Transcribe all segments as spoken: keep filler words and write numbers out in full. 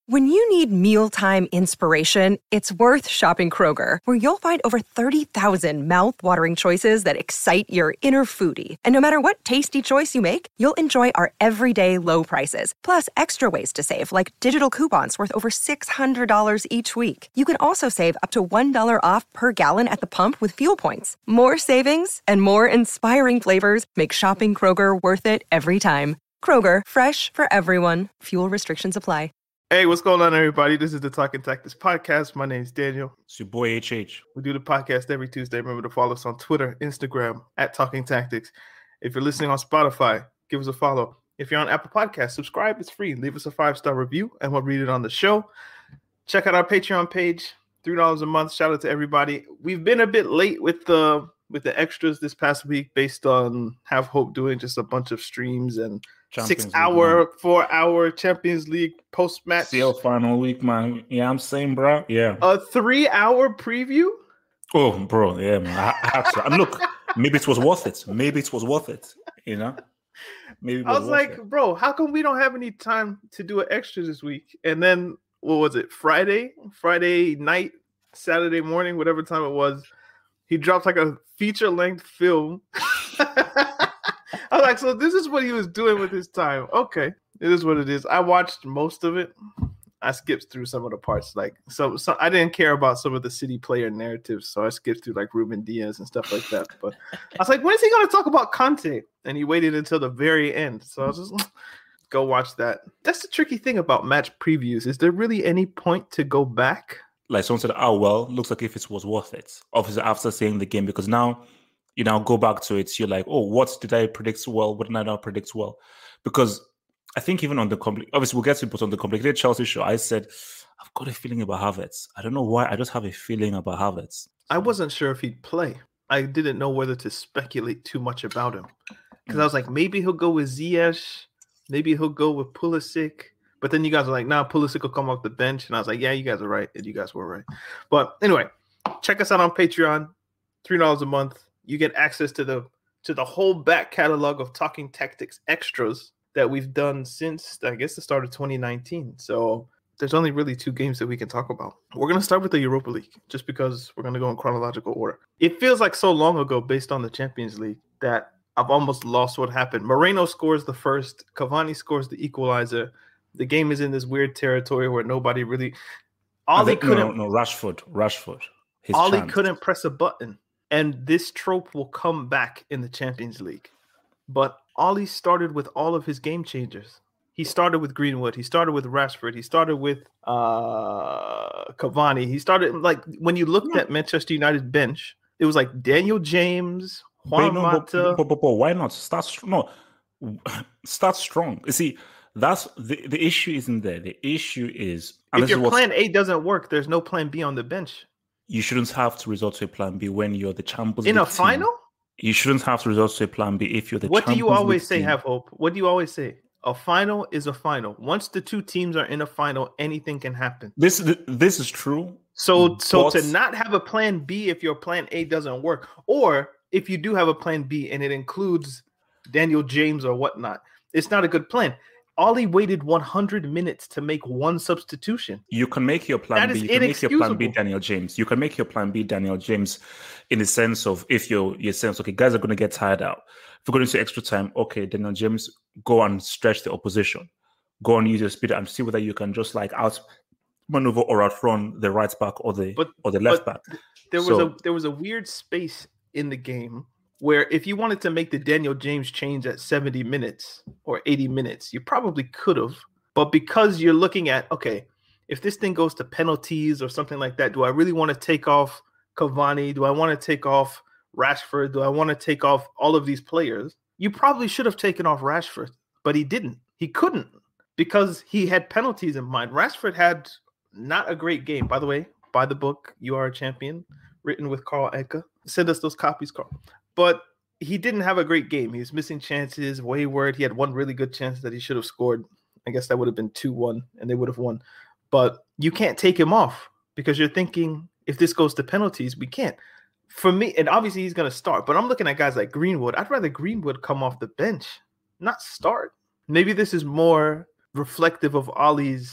When you need mealtime inspiration, it's worth shopping Kroger, where you'll find over thirty thousand mouth-watering choices that excite your inner foodie. And no matter what tasty choice you make, you'll enjoy our everyday low prices, plus extra ways to save, like digital coupons worth over six hundred dollars each week. You can also save up to one dollar off per gallon at the pump with fuel points. More savings and more inspiring flavors make shopping Kroger worth it every time. Kroger, fresh for everyone. Fuel restrictions apply. Hey, what's going on, everybody? This is the Talking Tactics podcast. My name is Daniel. It's your boy H H. We do the podcast every Tuesday. Remember to follow us on Twitter, Instagram, at Talking Tactics. If you're listening on Spotify, give us a follow. If you're on Apple Podcasts, subscribe. It's free. Leave us a five-star review, and we'll read it on the show. Check out our Patreon page, three dollars a month. Shout out to everybody. We've been a bit late with the with the extras this past week based on Have Hope doing just a bunch of streams and Champions six-hour, League, four-hour Champions League post-match. C L final week, man. Yeah, I'm saying, bro. Yeah. A three-hour preview? Oh, bro. Yeah, man. I, I have to. And look, maybe it was worth it. Maybe it was worth it. You know? Maybe it was I was like, it. bro, how come we don't have any time to do an extra this week? And then, what was it? Friday? Friday night, Saturday morning, whatever time it was, he dropped like a feature-length film. I was like, so this is what he was doing with his time. Okay, it is what it is. I watched most of it. I skipped through some of the parts. Like, so, so I didn't care about some of the City player narratives, so I skipped through like Ruben Diaz and stuff like that. But I was like, when is he going to talk about Conte? And he waited until the very end. So I was just go watch that. That's the tricky thing about match previews. Is there really any point to go back? Like someone said, oh, well, looks like if it was worth it. Obviously, after seeing the game, because now you now go back to it, you're like, oh, what did I predict well? What did I not predict well? Because I think even on the compli- obviously we'll get to it, but on the complicated Chelsea show, I said, I've got a feeling about Havertz. I don't know why. I just have a feeling about Havertz. I wasn't sure if he'd play. I didn't know whether to speculate too much about him. Because Mm. I was like, maybe he'll go with Ziyech. Maybe he'll go with Pulisic. But then you guys are like, nah, Pulisic will come off the bench. And I was like, yeah, you guys are right. And you guys were right. But anyway, check us out on Patreon. three dollars a month. You get access to the to the whole back catalog of Talking Tactics extras that we've done since, I guess, the start of twenty nineteen. So there's only really two games that we can talk about. We're going to start with the Europa League, just because we're going to go in chronological order. It feels like so long ago, based on the Champions League, that I've almost lost what happened. Moreno scores the first. Cavani scores the equalizer. The game is in this weird territory where nobody really... Ollie think, couldn't... No, no, Rashford. Rashford. His Ollie chance. couldn't press a button. And this trope will come back in the Champions League. But Ollie started with all of his game changers. He started with Greenwood. He started with Rashford. He started with uh, Cavani. He started, like, when you looked Yeah. at Manchester United bench, it was like Daniel James, Juan But, no, but, Mata. but, but, but why not? Start str- No. Start strong. You see, that's the, the issue isn't there. The issue is... and If this is your what's- plan A doesn't work, there's no plan B on the bench. You shouldn't have to resort to a plan B when you're the Champions In League a final? team. You shouldn't have to resort to a plan B if you're the What do Champions you always League say, team. Have Hope? What do you always say? A final is a final. Once the two teams are in a final, anything can happen. This this is true. So, so but- to not have a plan B if your plan A doesn't work, or if you do have a plan B and it includes Daniel James or whatnot, it's not a good plan. Ollie waited one hundred minutes to make one substitution. You can make your plan That B. is You can make your plan B inexcusable. Daniel James. You can make your plan B Daniel James in the sense of if you're you sense, okay, guys are going to get tired out. If we're going to extra time, okay, Daniel James, go and stretch the opposition. Go and use your speed and see whether you can just like out maneuver or outrun the right back or the But- or the left but back. There was So- a there was a weird space in the game where if you wanted to make the Daniel James change at seventy minutes or eighty minutes, you probably could have. But because you're looking at, okay, if this thing goes to penalties or something like that, do I really want to take off Cavani? Do I want to take off Rashford? Do I want to take off all of these players? You probably should have taken off Rashford, but he didn't. He couldn't because he had penalties in mind. Rashford had not a great game. By the way, buy the book, You Are a Champion, written with Carl Edgar. Send us those copies, Carl. But he didn't have a great game. He was missing chances, wayward. He had one really good chance that he should have scored. I guess that would have been two one, and they would have won. But you can't take him off because you're thinking, if this goes to penalties, we can't. For me, and obviously he's going to start, but I'm looking at guys like Greenwood. I'd rather Greenwood come off the bench, not start. Maybe this is more reflective of Ollie's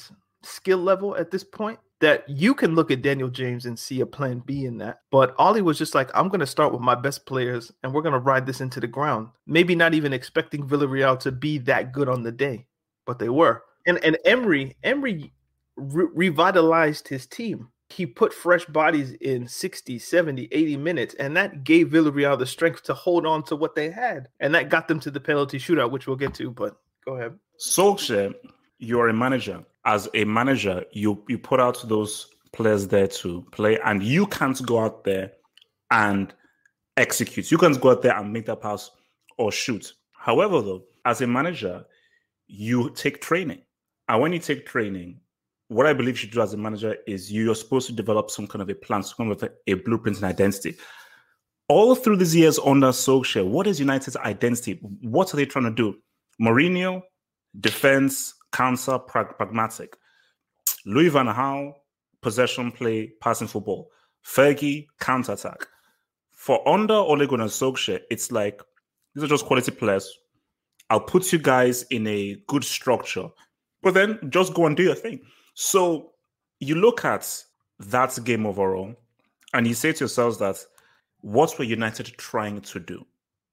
skill level at this point that you can look at Daniel James and see a plan B in that. But Ollie was just like, I'm going to start with my best players and we're going to ride this into the ground. Maybe not even expecting Villarreal to be that good on the day, but they were. And and Emery, Emery re- revitalized his team. He put fresh bodies in sixty, seventy, eighty minutes, and that gave Villarreal the strength to hold on to what they had. And that got them to the penalty shootout, which we'll get to, but go ahead. Solskjaer, you're a manager. As a manager, you, you put out those players there to play, and you can't go out there and execute. You can't go out there and make that pass or shoot. However, though, as a manager, you take training. And when you take training, what I believe you should do as a manager is you're supposed to develop some kind of a plan, some kind of a, a blueprint and identity. All through these years under Solskjaer, what is United's identity? What are they trying to do? Mourinho, defense, counter, prag- pragmatic. Louis van Gaal, possession play, passing football. Fergie, counter-attack. For under Ole Gunnar Solskjaer, it's like, these are just quality players. I'll put you guys in a good structure, but then just go and do your thing. So you look at that game overall, and you say to yourselves that, what were United trying to do?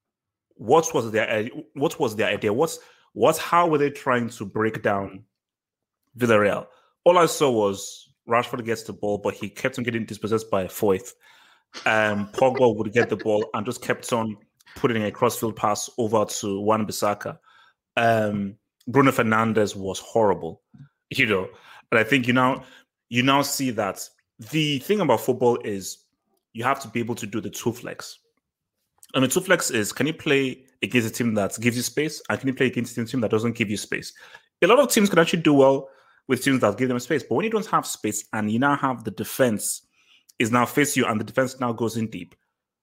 What was their what was their idea? What's what? How were they trying to break down Villarreal? All I saw was Rashford gets the ball, but he kept on getting dispossessed by Foyth. Um, Pogba would get the ball and just kept on putting a crossfield pass over to Wan-Bissaka. Um, Bruno Fernandes was horrible, you know. And I think you now you now see that the thing about football is you have to be able to do the two flex. I mean, two flex is, can you play against a team that gives you space, and can you play against a team that doesn't give you space? A lot of teams can actually do well with teams that give them space, but when you don't have space and you now have the defense is now face you and the defense now goes in deep,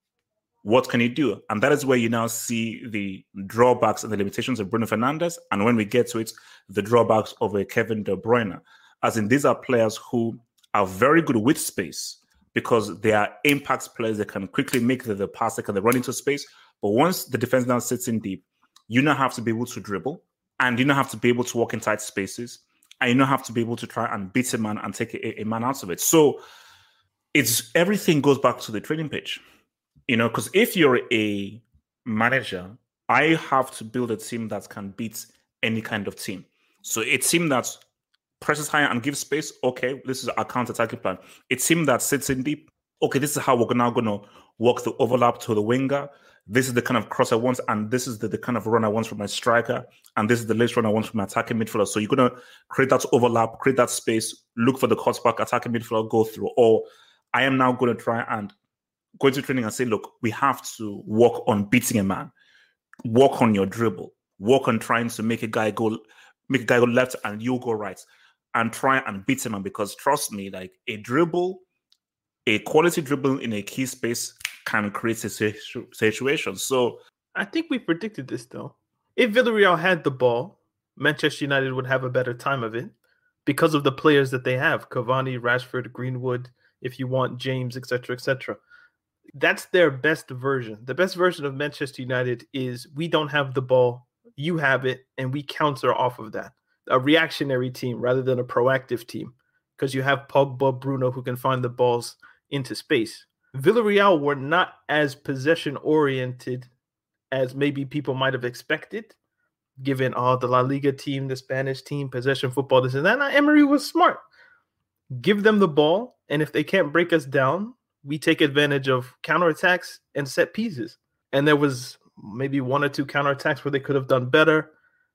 what can you do? And that is where you now see the drawbacks and the limitations of Bruno Fernandes, and when we get to it, the drawbacks of a Kevin De Bruyne. As in, these are players who are very good with space because they are impact players. They can quickly make the, the pass, they can run into space. But once the defense now sits in deep, you now have to be able to dribble, and you now have to be able to walk in tight spaces, and you now have to be able to try and beat a man and take a, a man out of it. So it's everything goes back to the training pitch, you know, because if you're a manager, I have to build a team that can beat any kind of team. So a team that presses higher and gives space, okay, this is our counter-attacking plan. A team that sits in deep, okay, this is how we're now going to work the overlap to the winger. This is the kind of cross I want, and this is the, the kind of run I want from my striker, and this is the late run I want from my attacking midfielder. So you're going to create that overlap, create that space, look for the cutback, attacking midfielder, go through. Or I am now going to try and go into training and say, look, we have to work on beating a man, work on your dribble, work on trying to make a guy go, make a guy go left and you go right, and try and beat him. Because trust me, like a dribble, a quality dribble in a key space can create a situation. So I think we predicted this though. If Villarreal had the ball, Manchester United would have a better time of it because of the players that they have: Cavani, Rashford, Greenwood, if you want James, et cetera, et cetera. That's their best version. The best version of Manchester United is we don't have the ball, you have it, and we counter off of that. A reactionary team rather than a proactive team, because you have Pogba, Bruno, who can find the balls into space. Villarreal were not as possession-oriented as maybe people might have expected, given all oh, the La Liga team, the Spanish team, possession football, this and that. Now, Emery was smart. Give them the ball, and if they can't break us down, we take advantage of counterattacks and set pieces. And there was maybe one or two counterattacks where they could have done better.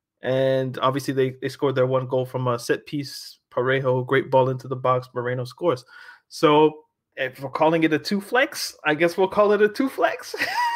And obviously they, they scored their one goal from a set piece. Parejo, great ball into the box. Moreno scores. So if we're calling it a two flex, I guess we'll call it a two flex.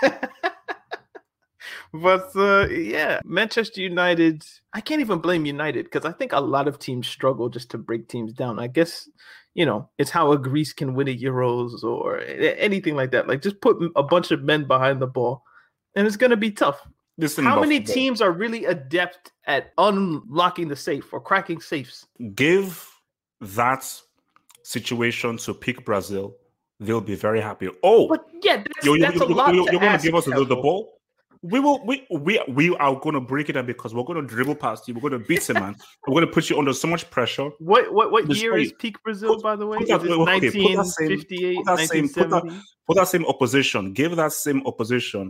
But uh, yeah, Manchester United, I can't even blame United because I think a lot of teams struggle just to break teams down. I guess, you know, it's how a Greece can win at Euros or anything like that. Like just put a bunch of men behind the ball and it's going to be tough. Listen, how many teams are really adept at unlocking the safe or cracking safes? Give that situation to pick Brazil. They'll be very happy. Oh, but yeah, that's, you, you, that's you, a lot you, to You're going to ask, give us the, the ball? We will. We we we are going to break it down because we're going to dribble past you. We're going to beat him, man. We're going to put you under so much pressure. What what what year is you. peak Brazil? Put, by the way, put that, is it okay, nineteen fifty-eight, put that same, put that same, put that, nineteen seventy? put that same opposition. Give that same opposition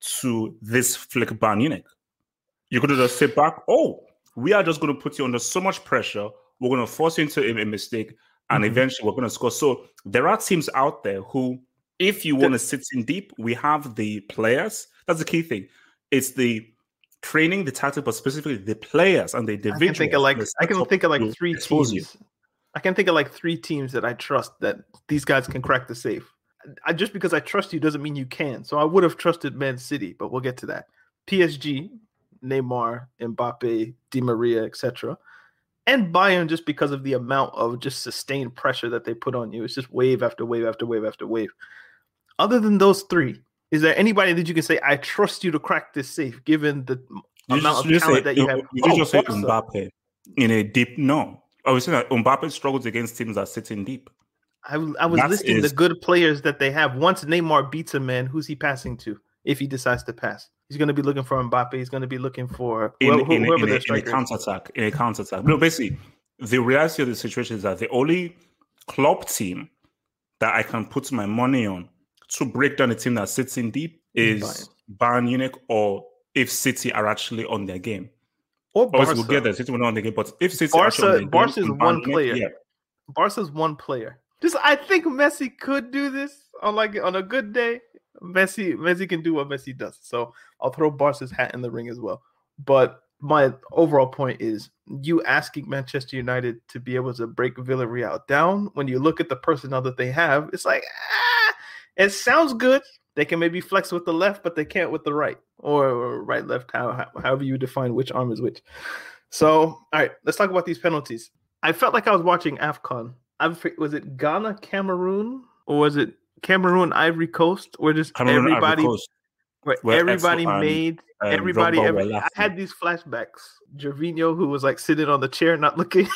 to this flick Bayern Munich. You're going to just sit back. Oh, we are just going to put you under so much pressure. We're going to force you into a, a mistake, and mm-hmm. eventually we're going to score. So there are teams out there who, if you want to sit in deep, we have the players. That's the key thing. It's the training, the tactic, but specifically the players and the individuals. I can think of like I can think of like three teams. You. I can think of like three teams that I trust that these guys can crack the safe. I, just because I trust you doesn't mean you can. So I would have trusted Man City, but we'll get to that. P S G, Neymar, Mbappe, Di Maria, et cetera, and Bayern just because of the amount of just sustained pressure that they put on you. It's just wave after wave after wave after wave. Other than those three, is there anybody that you can say, I trust you to crack this safe, given the you amount just, of talent say, that you have? You oh, just say Mbappe in a deep, no. I was saying that Mbappe struggles against teams that sit in deep. I, I was that listing is, the good players that they have. Once Neymar beats a man, who's he passing to if he decides to pass? He's going to be looking for Mbappe. He's going to be looking for in, whoever, in, whoever in, their a, in a counter-attack. In a counter-attack. No, basically, the reality of the situation is that the only club team that I can put my money on to break down a team that sits in deep is Bayern, Bayern Munich, or if City are actually on their game. Or Barca. Obviously, we'll get there. City will not on the game, but if City Barca, are actually on the Barca's game, one Munich, player. Yeah. Barca's one player. Just, I think Messi could do this on like on a good day. Messi, Messi can do what Messi does. So I'll throw Barca's hat in the ring as well. But my overall point is you asking Manchester United to be able to break Villarreal down. When you look at the personnel that they have, it's like, ah, it sounds good. They can maybe flex with the left, but they can't with the right, or, or right, left, how, however you define which arm is which. So, all right, let's talk about these penalties. I felt like I was watching AFCON. I was it Ghana, Cameroon, or was it Cameroon, Ivory Coast, where just Cameroon, everybody, where, where everybody made and, everybody. Every, I had these flashbacks. Gervinho, who was like sitting on the chair, not looking,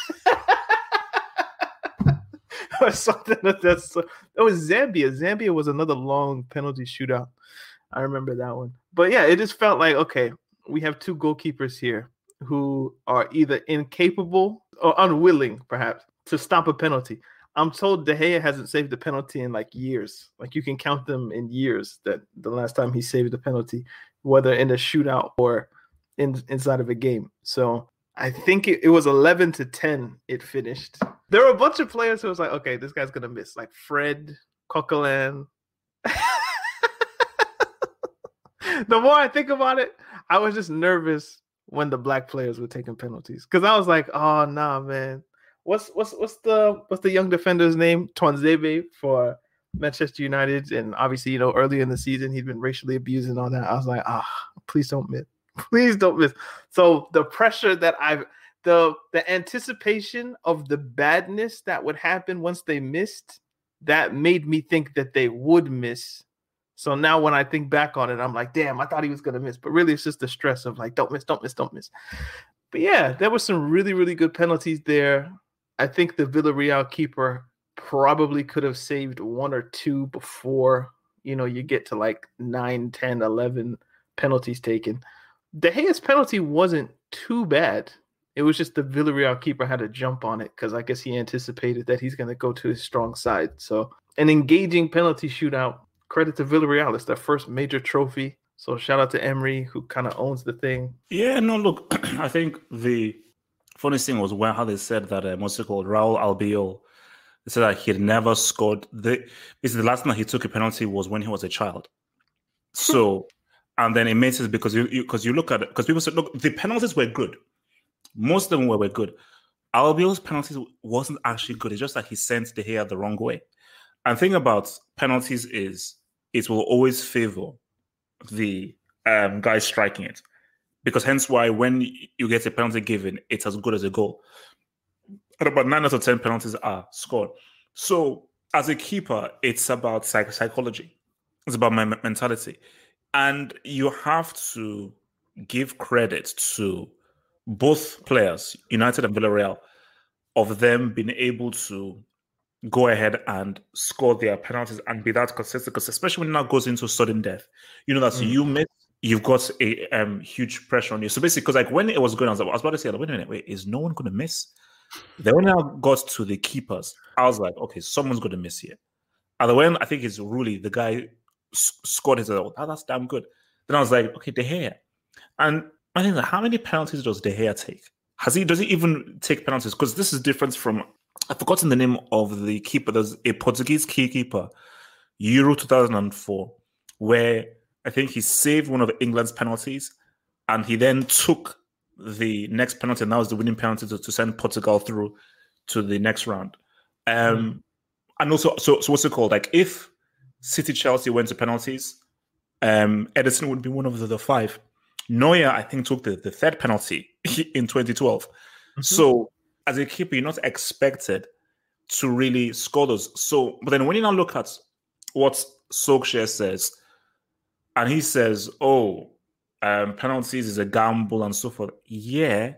or something like that. So, it was Zambia. Zambia was another long penalty shootout. I remember that one. But yeah, it just felt like okay, we have two goalkeepers here who are either incapable or unwilling, perhaps, to stop a penalty. I'm told De Gea hasn't saved a penalty in like years. Like you can count them in years that the last time he saved a penalty, whether in a shootout or in inside of a game. So I think it, it was eleven to ten it finished. There were a bunch of players who was like, okay, this guy's going to miss. Like Fred, Coquelin. The more I think about it, I was just nervous when the black players were taking penalties. Because I was like, oh, nah, man. What's what's what's the what's the young defender's name? Tuanzebe for Manchester United, and obviously, you know, earlier in the season he'd been racially abused and all that. I was like, ah, please don't miss, please don't miss. So the pressure that I've the the anticipation of the badness that would happen once they missed, that made me think that they would miss. So now when I think back on it, I'm like, damn, I thought he was gonna miss, but really it's just the stress of like, don't miss, don't miss, don't miss. But yeah, there were some really, really good penalties there. I think the Villarreal keeper probably could have saved one or two before, you know, you get to like nine, ten, eleven penalties taken. De Gea's penalty wasn't too bad. It was just the Villarreal keeper had to jump on it because I guess he anticipated that he's going to go to his strong side. So an engaging penalty shootout. Credit to Villarreal. It's their first major trophy. So shout out to Emery, who kind of owns the thing. Yeah, no, look, I think the funny thing was when how they said that uh, what's it called, Raul Albiol, they said that he had never scored. The basically the last time he took a penalty was when he was a child. So, and then it makes sense because you because you, you look at it because people said, look, the penalties were good. Most of them were, were good. Albiol's penalties wasn't actually good. It's just that he sent De Gea the wrong way. And the thing about penalties is it will always favor the um, guy striking it, because hence why when you get a penalty given, it's as good as a goal. And about nine out of ten penalties are scored. So as a keeper, it's about psych- psychology. It's about my mentality, and you have to give credit to both players, United and Villarreal, of them being able to go ahead and score their penalties and be that consistent, because especially when it now goes into sudden death, you know that so mm. you miss, you've got a um, huge pressure on you. So basically, because like when it was going on, I was about to say, wait a minute, wait, is no one going to miss? Then when I got to the keepers, I was like, okay, someone's going to miss here. And when I think it's Rulli, the guy s- scored his own. Oh, that's damn good. Then I was like, okay, De Gea. And I think, like, how many penalties does De Gea take? Has he, does he even take penalties? Because this is different from, I've forgotten the name of the keeper. There's a Portuguese key keeper, Euro two thousand four, where I think he saved one of England's penalties and he then took the next penalty, and that was the winning penalty to, to send Portugal through to the next round. Um, mm. And also, so, so what's it called? Like, if City Chelsea went to penalties, um, Ederson would be one of the, the five. Neuer, I think, took the, the third penalty in twenty twelve. Mm-hmm. So, as a keeper, you're not expected to really score those. So, but then when you now look at what Solskjaer says, and he says, oh, um, penalties is a gamble and so forth. Yeah,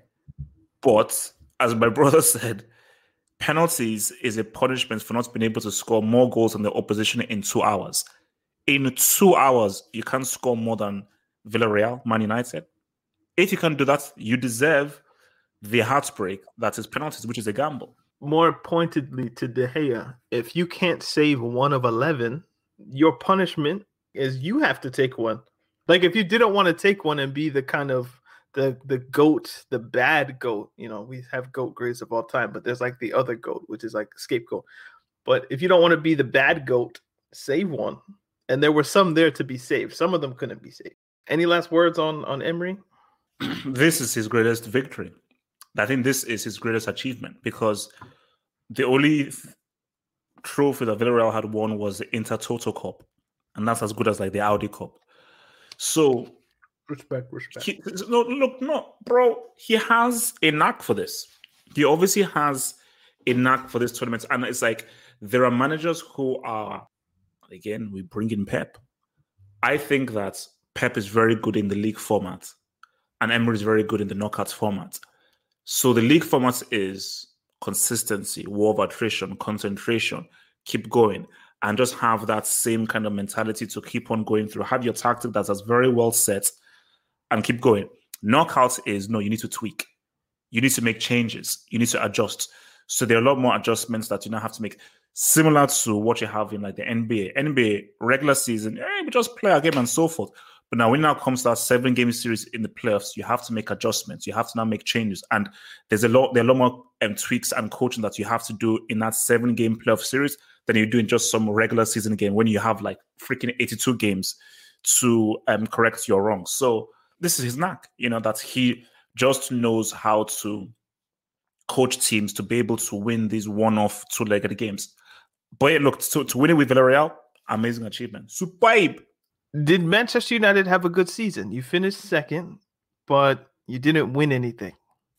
but as my brother said, penalties is a punishment for not being able to score more goals than the opposition in two hours. In two hours, you can't score more than Villarreal, Man United. If you can do that, you deserve the heartbreak that is penalties, which is a gamble. More pointedly to De Gea, if you can't save one of eleven, your punishment is you have to take one. Like, if you didn't want to take one and be the kind of the the goat, the bad goat, you know, we have goat greats of all time, but there's like the other goat, which is like scapegoat. But if you don't want to be the bad goat, save one. And there were some there to be saved. Some of them couldn't be saved. Any last words on, on Emery? This is his greatest victory. I think this is his greatest achievement, because the only th- trophy that Villarreal had won was the Intertoto Cup. And that's as good as like the Audi Cup. So, respect, respect. He, no, look, no, bro. He has a knack for this. He obviously has a knack for this tournament, and it's like there are managers who are. Again, we bring in Pep. I think that Pep is very good in the league format, and Emery is very good in the knockouts format. So the league format is consistency, war of attrition, concentration, keep going, and just have that same kind of mentality to keep on going through. Have your tactic that's very well set and keep going. Knockouts is, no, you need to tweak. You need to make changes. You need to adjust. So there are a lot more adjustments that you now have to make, similar to what you have in like the N B A. N B A, regular season, hey, we just play a game and so forth. But now when it now comes to that seven-game series in the playoffs, you have to make adjustments. You have to now make changes. And there's a lot, there are a lot more um, tweaks and coaching that you have to do in that seven-game playoff series than you do in just some regular season game when you have like freaking eighty-two games to um, correct your wrongs. So this is his knack, you know, that he just knows how to coach teams to be able to win these one-off two-legged games. But yeah, look, to, to win it with Villarreal, amazing achievement. Superb. Did Manchester United have a good season? You finished second, but you didn't win anything.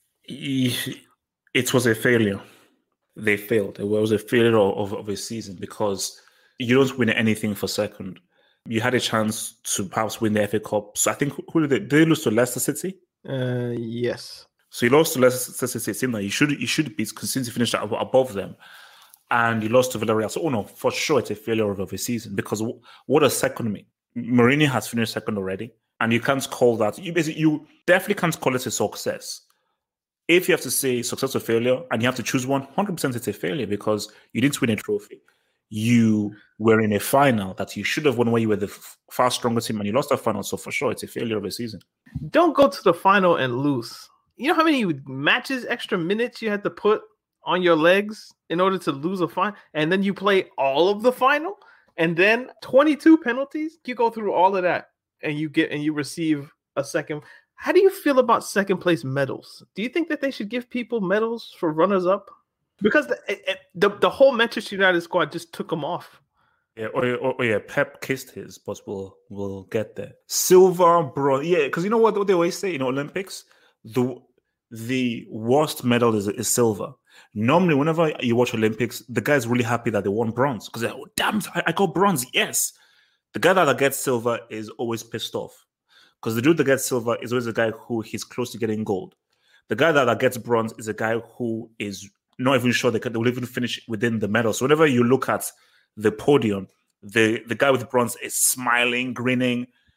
It was a failure. They failed. It was a failure of, of a season because you don't win anything for second. You had a chance to perhaps win the F A Cup. So I think, who did they, did they lose to Leicester City? Uh, yes. So you lost to Leicester City. It seemed like you should, you should be, since you finished above them. And you lost to Villarreal. So, oh no, for sure it's a failure of a season, because what does second mean? Mourinho has finished second already, and you can't call that. You basically, you definitely can't call it a success. If you have to say success or failure, and you have to choose one, one hundred percent it's a failure because you didn't win a trophy. You were in a final that you should have won where you were the f- far stronger team, and you lost that final. So for sure, it's a failure of a season. Don't go to the final and lose. You know how many matches, extra minutes you had to put on your legs in order to lose a final, and then you play all of the final, and then twenty-two penalties. You go through all of that, and you get and you receive a second. How do you feel about second place medals? Do you think that they should give people medals for runners up? Because the it, the, the whole Manchester United squad just took them off. Yeah, or, or, or yeah, Pep kissed his, but we'll we'll get there. Silver, bronze, yeah, because you know what, what they always say in Olympics, the the worst medal is is silver. Normally, whenever you watch Olympics, the guy's really happy that they won bronze because they're like, oh, damn, I, I got bronze. Yes. The guy that gets silver is always pissed off because the dude that gets silver is always a guy who he's close to getting gold. The guy that, that gets bronze is a guy who is not even sure they, can, they will even finish within the medal. So whenever you look at the podium, the, the guy with bronze is smiling, grinning.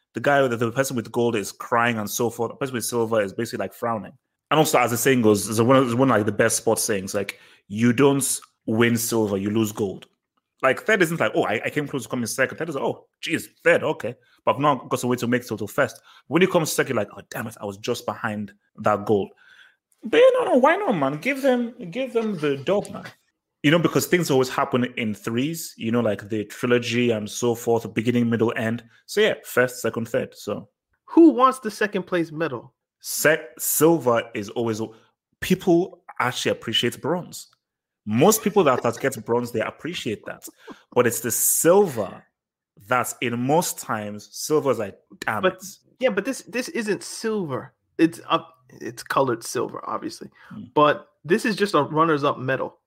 The guy, the, the person with gold is crying and so forth. The person with silver is basically like frowning. And also, as the saying goes, it's one of, it's one of like the best sports sayings, like, you don't win silver, you lose gold. Like, third isn't like, oh, I, I came close to coming second. Third is, oh, geez, third, okay. But I've not got a way to make total first. When you come second, you're like, oh, damn it, I was just behind that goal. But yeah, no, no, why not, man? Give them, give them the dog, man. You know, because things always happen in threes, you know, like the trilogy and so forth, beginning, middle, end. So yeah, first, second, third. So who wants the second place medal? Set, silver is always, people actually appreciate bronze. Most people that, that get bronze, they appreciate that. But it's the silver that's in most times, silver is like, damn but, it. Yeah, but this this isn't silver. It's up, it's colored silver, obviously. Mm. But this is just a runners-up medal.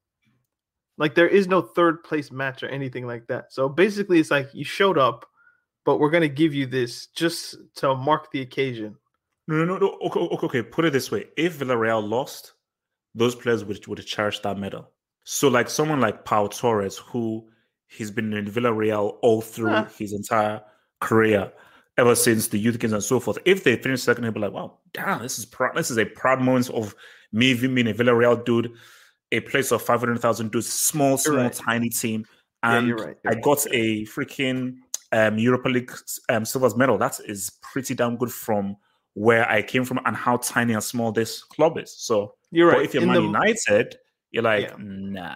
Like, there is no third place match or anything like that. So basically, it's like you showed up, but we're going to give you this just to mark the occasion. No, no, no. Okay, okay, okay. Put it this way. If Villarreal lost, those players would, would cherish that medal. So like someone like Pau Torres, who he's been in Villarreal all through huh. his entire career, ever since the youth games and so forth. If they finish second, he'll be like, wow, damn, this is proud. This is a proud moment of me being a Villarreal dude, a place of five hundred thousand dudes, small, small, right. tiny team. And yeah, you're right, you're I got right. a freaking um, Europa League um, Silver's medal. That is pretty damn good from where I came from and how tiny and small this club is. So you're right. But if you're in Man the, United, you're like, yeah. nah.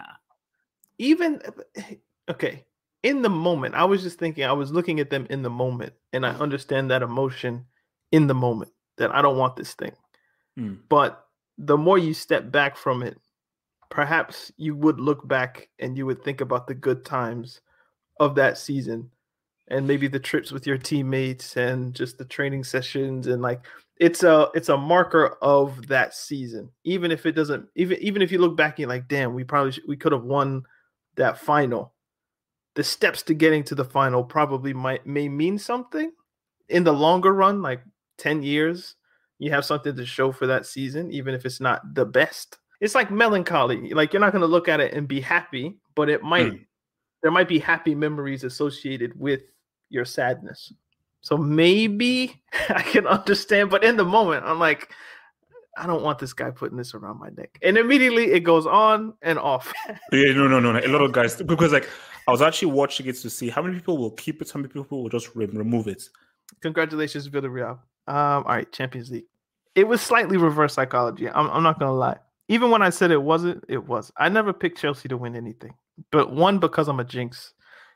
Even, okay, in the moment, I was just thinking, I was looking at them in the moment, and I understand that emotion in the moment, that I don't want this thing. Mm. But the more you step back from it, perhaps you would look back and you would think about the good times of that season and maybe the trips with your teammates and just the training sessions. And like, it's a, it's a marker of that season. Even if it doesn't, even, even if you look back and you're like, damn, we probably, should, we could have won that final. The steps to getting to the final probably might, may mean something in the longer run, like ten years, you have something to show for that season, even if it's not the best. It's like melancholy. Like, you're not going to look at it and be happy, but it might, mm. there might be happy memories associated with your sadness. So maybe I can understand, but in the moment, I'm like, I don't want this guy putting this around my neck. And immediately it goes on and off. yeah, no, no, no, no. A lot of guys, because like, I was actually watching it to see how many people will keep it, how many people will just re- remove it. Congratulations, Villarreal. Um, all right, Champions League. It was slightly reverse psychology. I'm, I'm not going to lie. Even when I said it wasn't, it was. I never picked Chelsea to win anything. But one, because I'm a jinx.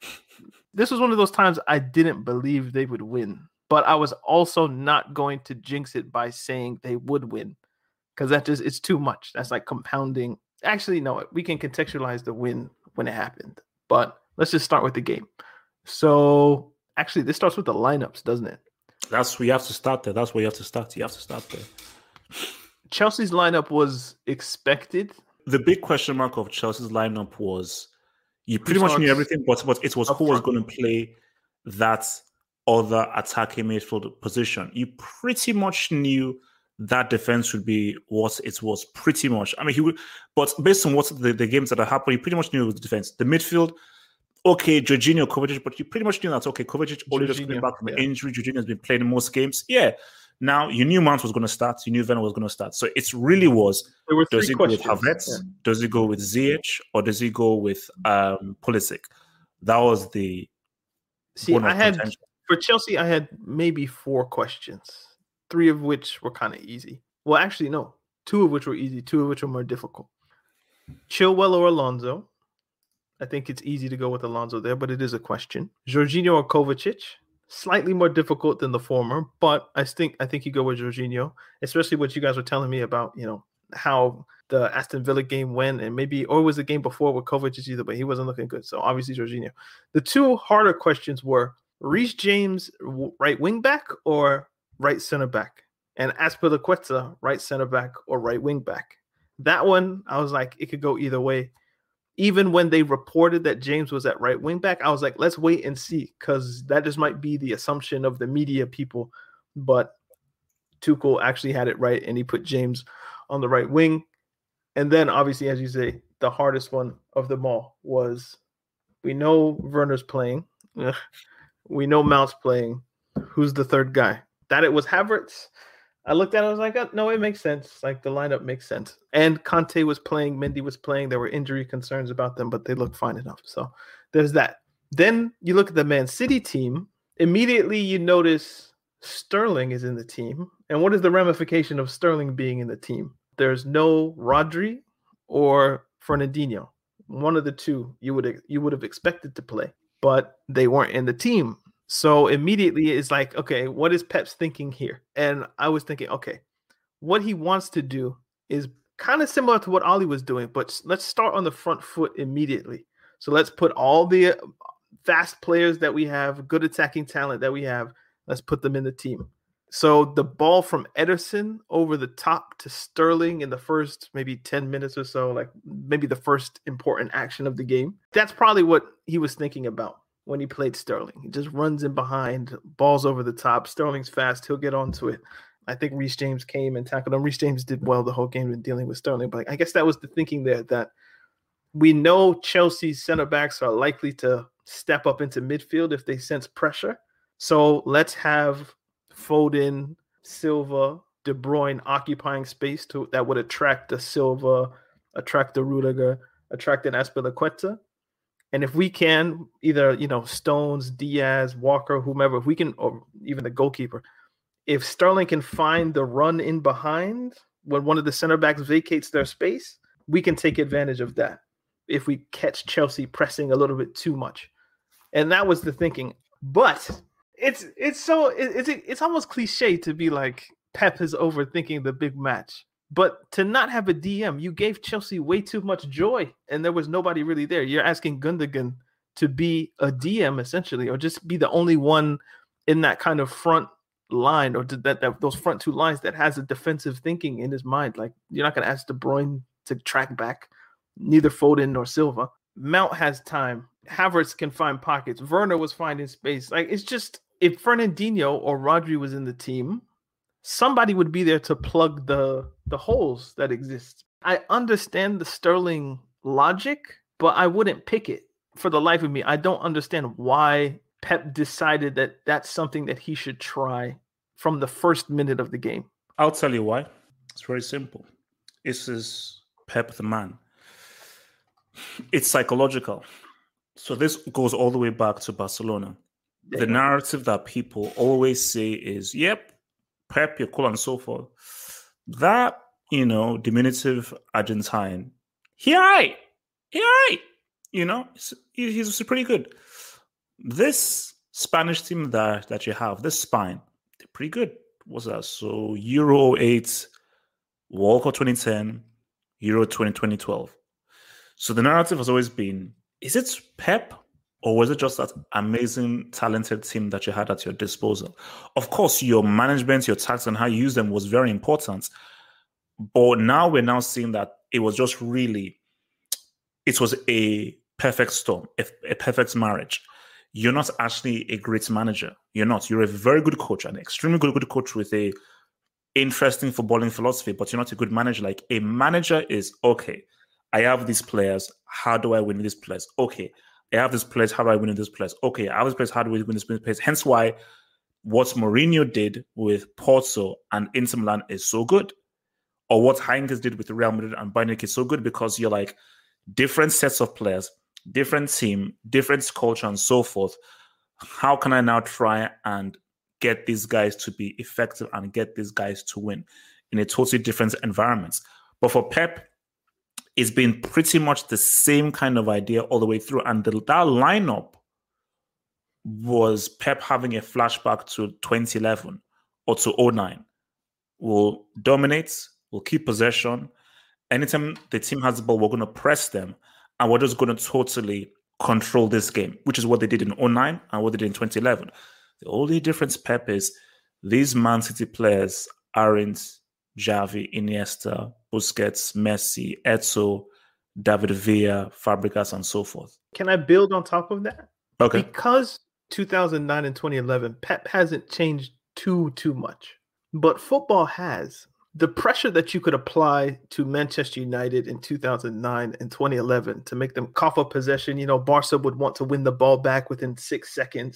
This was one of those times I didn't believe they would win. But I was also not going to jinx it by saying they would win. Because that just, it's too much. That's like compounding. Actually, no, we can contextualize the win when it happened. But let's just start with the game. So, actually, this starts with the lineups, doesn't it? That's where you have to start there. That's where you have to start. You have to start there. Chelsea's lineup was expected. The big question mark of Chelsea's lineup was you pretty much knew everything, but, but it was who was going to play that other attacking midfield position. You pretty much knew that defense would be what it was, pretty much. I mean, he would, but based on what the, the games that have happened, you pretty much knew it was the defense. The midfield, okay, Jorginho, Kovacic, but you pretty much knew that, okay, Kovacic only just coming back from yeah. injury. Jorginho has been playing in most games. Yeah. Now, you knew Mount was going to start. You knew Werner was going to start. So it really was, there were does he go with questions. Havertz? Yeah. Does he go with Ziyech? Or does he go with um, Pulisic? That was the See, I had, contention. For Chelsea, I had maybe four questions, three of which were kind of easy. Well, actually, no. Two of which were easy, two of which were more difficult. Chilwell or Alonso? I think it's easy to go with Alonso there, but it is a question. Jorginho or Kovacic? Slightly more difficult than the former, but I think I think you go with Jorginho, especially what you guys were telling me about, you know, how the Aston Villa game went, and maybe, or it was the game before with Kovacic either, but he wasn't looking good. So obviously Jorginho. The two harder questions were Reece James, right wing back or right center back, and Azpilicueta, right center back or right wing back. That one, I was like, it could go either way. Even when they reported that James was at right wing back, I was like, let's wait and see, because that just might be the assumption of the media people. But Tuchel actually had it right, and he put James on the right wing. And then, obviously, as you say, the hardest one of them all was, we know Werner's playing. We know Mount's playing. who's the third guy? That it was Havertz. I looked at it, I was like, oh, no, it makes sense. Like, the lineup makes sense. And Conte was playing, Mendy was playing. There were injury concerns about them, but they looked fine enough. So there's that. Then you look at the Man City team. Immediately you notice Sterling is in the team. And what is the ramification of Sterling being in the team? There's no Rodri or Fernandinho. One of the two you would you would have expected to play, but they weren't in the team. So immediately it's like, okay, what is Pep's thinking here? And I was thinking, okay, what he wants to do is kind of similar to what Oli was doing, but let's start on the front foot immediately. So let's put all the fast players that we have, good attacking talent that we have, let's put them in the team. So the ball from Ederson over the top to Sterling in the first maybe ten minutes or so, like maybe the first important action of the game. That's probably what he was thinking about when he played Sterling. He just runs in behind, balls over the top. Sterling's fast. He'll get onto it. I think Reece James came and tackled him. Reece James did well the whole game in dealing with Sterling. But I guess that was the thinking there, that we know Chelsea's center backs are likely to step up into midfield if they sense pressure. So let's have Foden, Silva, De Bruyne occupying space to that would attract the Silva, attract the Rudiger, attract an Azpilicueta. And if we can, either, you know, Stones, Diaz, Walker, whomever, if we can, or even the goalkeeper, if Sterling can find the run in behind when one of the center backs vacates their space, we can take advantage of that if we catch Chelsea pressing a little bit too much. And that was the thinking. But it's it's so it's it's almost cliche to be like Pep is overthinking the big match. But to not have a D M, you gave Chelsea way too much joy, and there was nobody really there. You're asking Gundogan to be a D M essentially, or just be the only one in that kind of front line, or that, that those front two lines that has a defensive thinking in his mind. Like, you're not going to ask De Bruyne to track back, neither Foden nor Silva. Mount has time. Havertz can find pockets. Werner was finding space. Like, it's just, if Fernandinho or Rodri was in the team, somebody would be there to plug the the holes that exist. I understand the Sterling logic, but I wouldn't pick it for the life of me. I don't understand why Pep decided that that's something that he should try from the first minute of the game. I'll tell you why. It's very simple. This is Pep the man. It's psychological. So this goes all the way back to Barcelona. The narrative that people always say is, yep, Pep, you're cool and so forth. That, you know, diminutive Argentine, he all right. He all right. You know, he, he's pretty good. This Spanish team that, that you have, this spine, they're pretty good. What's that? So Euro eight, World Cup twenty ten, Euro twenty twenty twelve. So the narrative has always been, is it Pep? Or was it just that amazing, talented team that you had at your disposal? Of course, your management, your tactics, and how you use them was very important. But now we're now seeing that it was just really, it was a perfect storm, a, a perfect marriage. You're not actually a great manager. You're not. You're a very good coach, an extremely good, good coach with a interesting footballing philosophy, but you're not a good manager. Like, a manager is, okay, I have these players. How do I win with these players? Okay. I have this place, how do I win in this place? Okay, I have this place, how do we win this place? Hence why what Mourinho did with Porto and Inter Milan is so good. Or what Heinkes did with Real Madrid and Bayern Munich is so good, because you're like, different sets of players, different team, different culture, and so forth. How can I now try and get these guys to be effective and get these guys to win in a totally different environment? But for Pep, it's been pretty much the same kind of idea all the way through. And the, that lineup was Pep having a flashback to twenty eleven or to oh nine. We'll dominate, we'll keep possession. Anytime the team has the ball, we're going to press them, and we're just going to totally control this game, which is what they did in oh nine and what they did in twenty eleven. The only difference, Pep, is these Man City players aren't Xavi, Iniesta, Busquets, Messi, Eto'o, David Villa, Fabregas, and so forth. Can I build on top of that? Okay. Because two thousand nine and twenty eleven, Pep hasn't changed too, too much. But football has. The pressure that you could apply to Manchester United in two thousand nine and twenty eleven to make them cough up possession, you know, Barca would want to win the ball back within six seconds.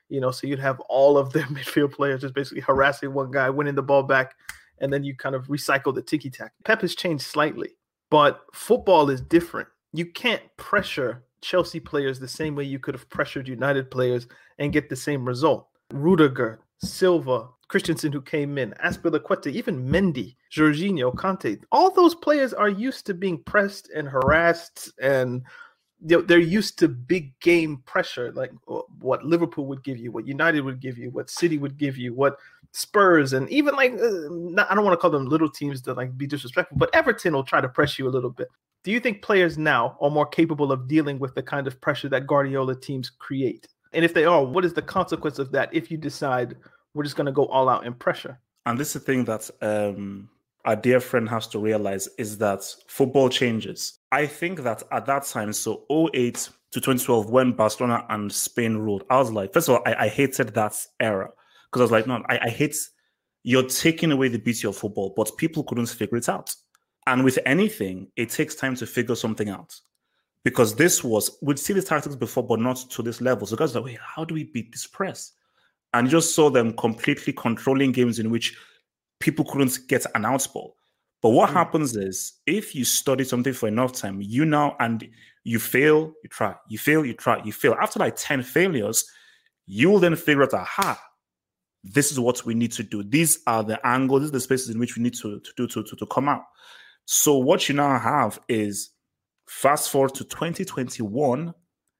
You know, so you'd have all of their midfield players just basically harassing one guy, winning the ball back, and then you kind of recycle the tiki-taka. Pep has changed slightly, but football is different. You can't pressure Chelsea players the same way you could have pressured United players and get the same result. Rudiger, Silva, Christensen, who came in, Azpilicueta, even Mendy, Jorginho, Kanté, all those players are used to being pressed and harassed, and you know, they're used to big game pressure, like what Liverpool would give you, what United would give you, what City would give you, what Spurs, and even like, uh, not, I don't want to call them little teams to like be disrespectful, but Everton will try to press you a little bit. Do you think players now are more capable of dealing with the kind of pressure that Guardiola teams create? And if they are, what is the consequence of that if you decide we're just going to go all out in pressure? And this is the thing that um, our dear friend has to realize is that football changes. I think that at that time, so oh eight to twenty twelve, when Barcelona and Spain ruled, I was like, first of all, I, I hated that era because I was like, no, I, I hate you're taking away the beauty of football, but people couldn't figure it out. And with anything, it takes time to figure something out. Because this was, we'd seen the tactics before, but not to this level. So guys were like, wait, how do we beat this press? And you just saw them completely controlling games in which people couldn't get an outball. But what mm. happens is, if you study something for enough time, you now, and you fail, you try, you fail, you try, you fail. After like ten failures, you will then figure out, aha, this is what we need to do. These are the angles, these are the spaces in which we need to, to do to, to, to come out. So what you now have is, fast forward to twenty twenty-one,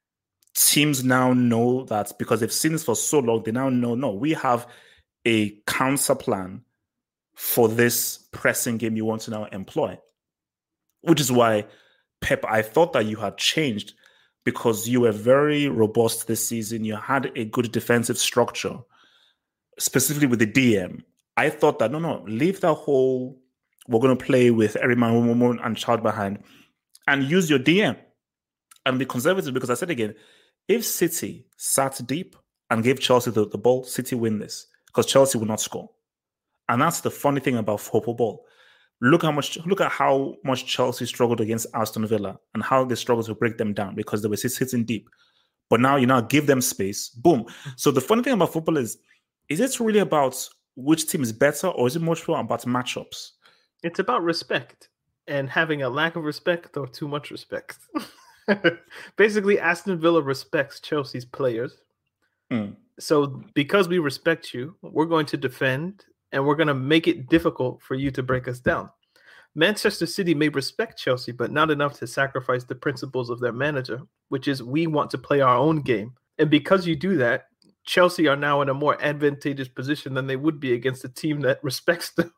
teams now know that because they've seen this for so long, they now know, no, we have a counter plan for this pressing game you want to now employ. Which is why, Pep, I thought that you had changed because you were very robust this season. You had a good defensive structure, specifically with the D M. I thought that, no, no, leave that whole, we're going to play with every man, woman, and child behind, and use your D M and be conservative, because I said again, if City sat deep and gave Chelsea the, the ball, City win this because Chelsea will not score. And that's the funny thing about football. Look how much look at how much Chelsea struggled against Aston Villa and how they struggled to break them down because they were sitting deep. But now you now give them space, boom. So the funny thing about football is, is it really about which team is better, or is it much more about matchups? It's about respect. And having a lack of respect or too much respect. Basically, Aston Villa respects Chelsea's players. Mm. So because we respect you, we're going to defend and we're going to make it difficult for you to break us down. Manchester City may respect Chelsea, but not enough to sacrifice the principles of their manager, which is we want to play our own game. And because you do that, Chelsea are now in a more advantageous position than they would be against a team that respects them.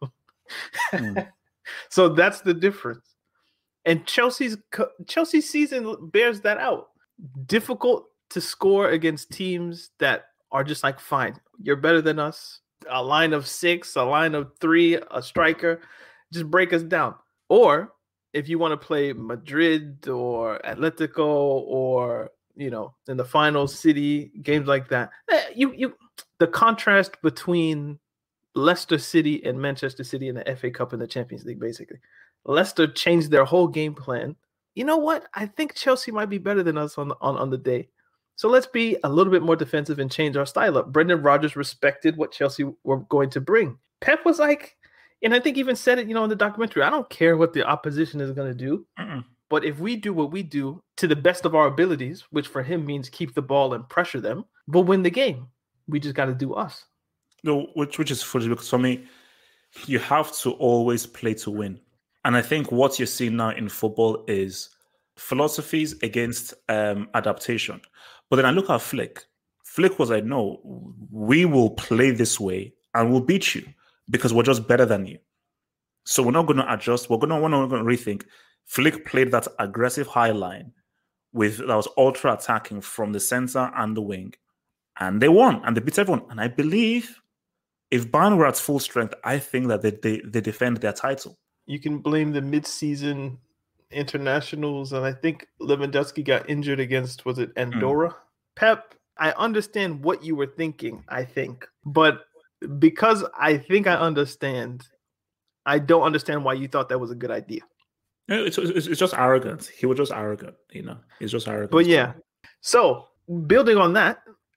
mm. So that's the difference. And Chelsea's Chelsea's season bears that out. Difficult to score against teams that are just like, fine, you're better than us. A line of six, a line of three, a striker, just break us down. Or if you want to play Madrid or Atletico or, you know, in the final City, games like that, you you the contrast between Leicester City and Manchester City in the F A Cup and the Champions League, basically. Leicester changed their whole game plan. You know what? I think Chelsea might be better than us on, on, on the day. So let's be a little bit more defensive and change our style up. Brendan Rodgers respected what Chelsea were going to bring. Pep was like, and I think even said it, you know, in the documentary, I don't care what the opposition is going to do. Mm-mm. But if we do what we do to the best of our abilities, which for him means keep the ball and pressure them, we'll win the game. We just got to do us. No, which which is funny because for me, you have to always play to win. And I think what you're seeing now in football is philosophies against um, adaptation. But then I look at Flick. Flick was like, no, we will play this way and we'll beat you because we're just better than you. So we're not going to adjust. We're going to, we're not going to rethink. Flick played that aggressive high line with that was ultra attacking from the center and the wing. And they won and they beat everyone. And I believe if Bayern were at full strength, I think that they, they, they defend their title. You can blame the mid-season internationals, and I think Lewandowski got injured against, was it Andorra? Mm. Pep, I understand what you were thinking, I think. But because I think I understand, I don't understand why you thought that was a good idea. It's, it's, it's just arrogant. He was just arrogant, you know. He's just arrogant. But yeah. So, building on that,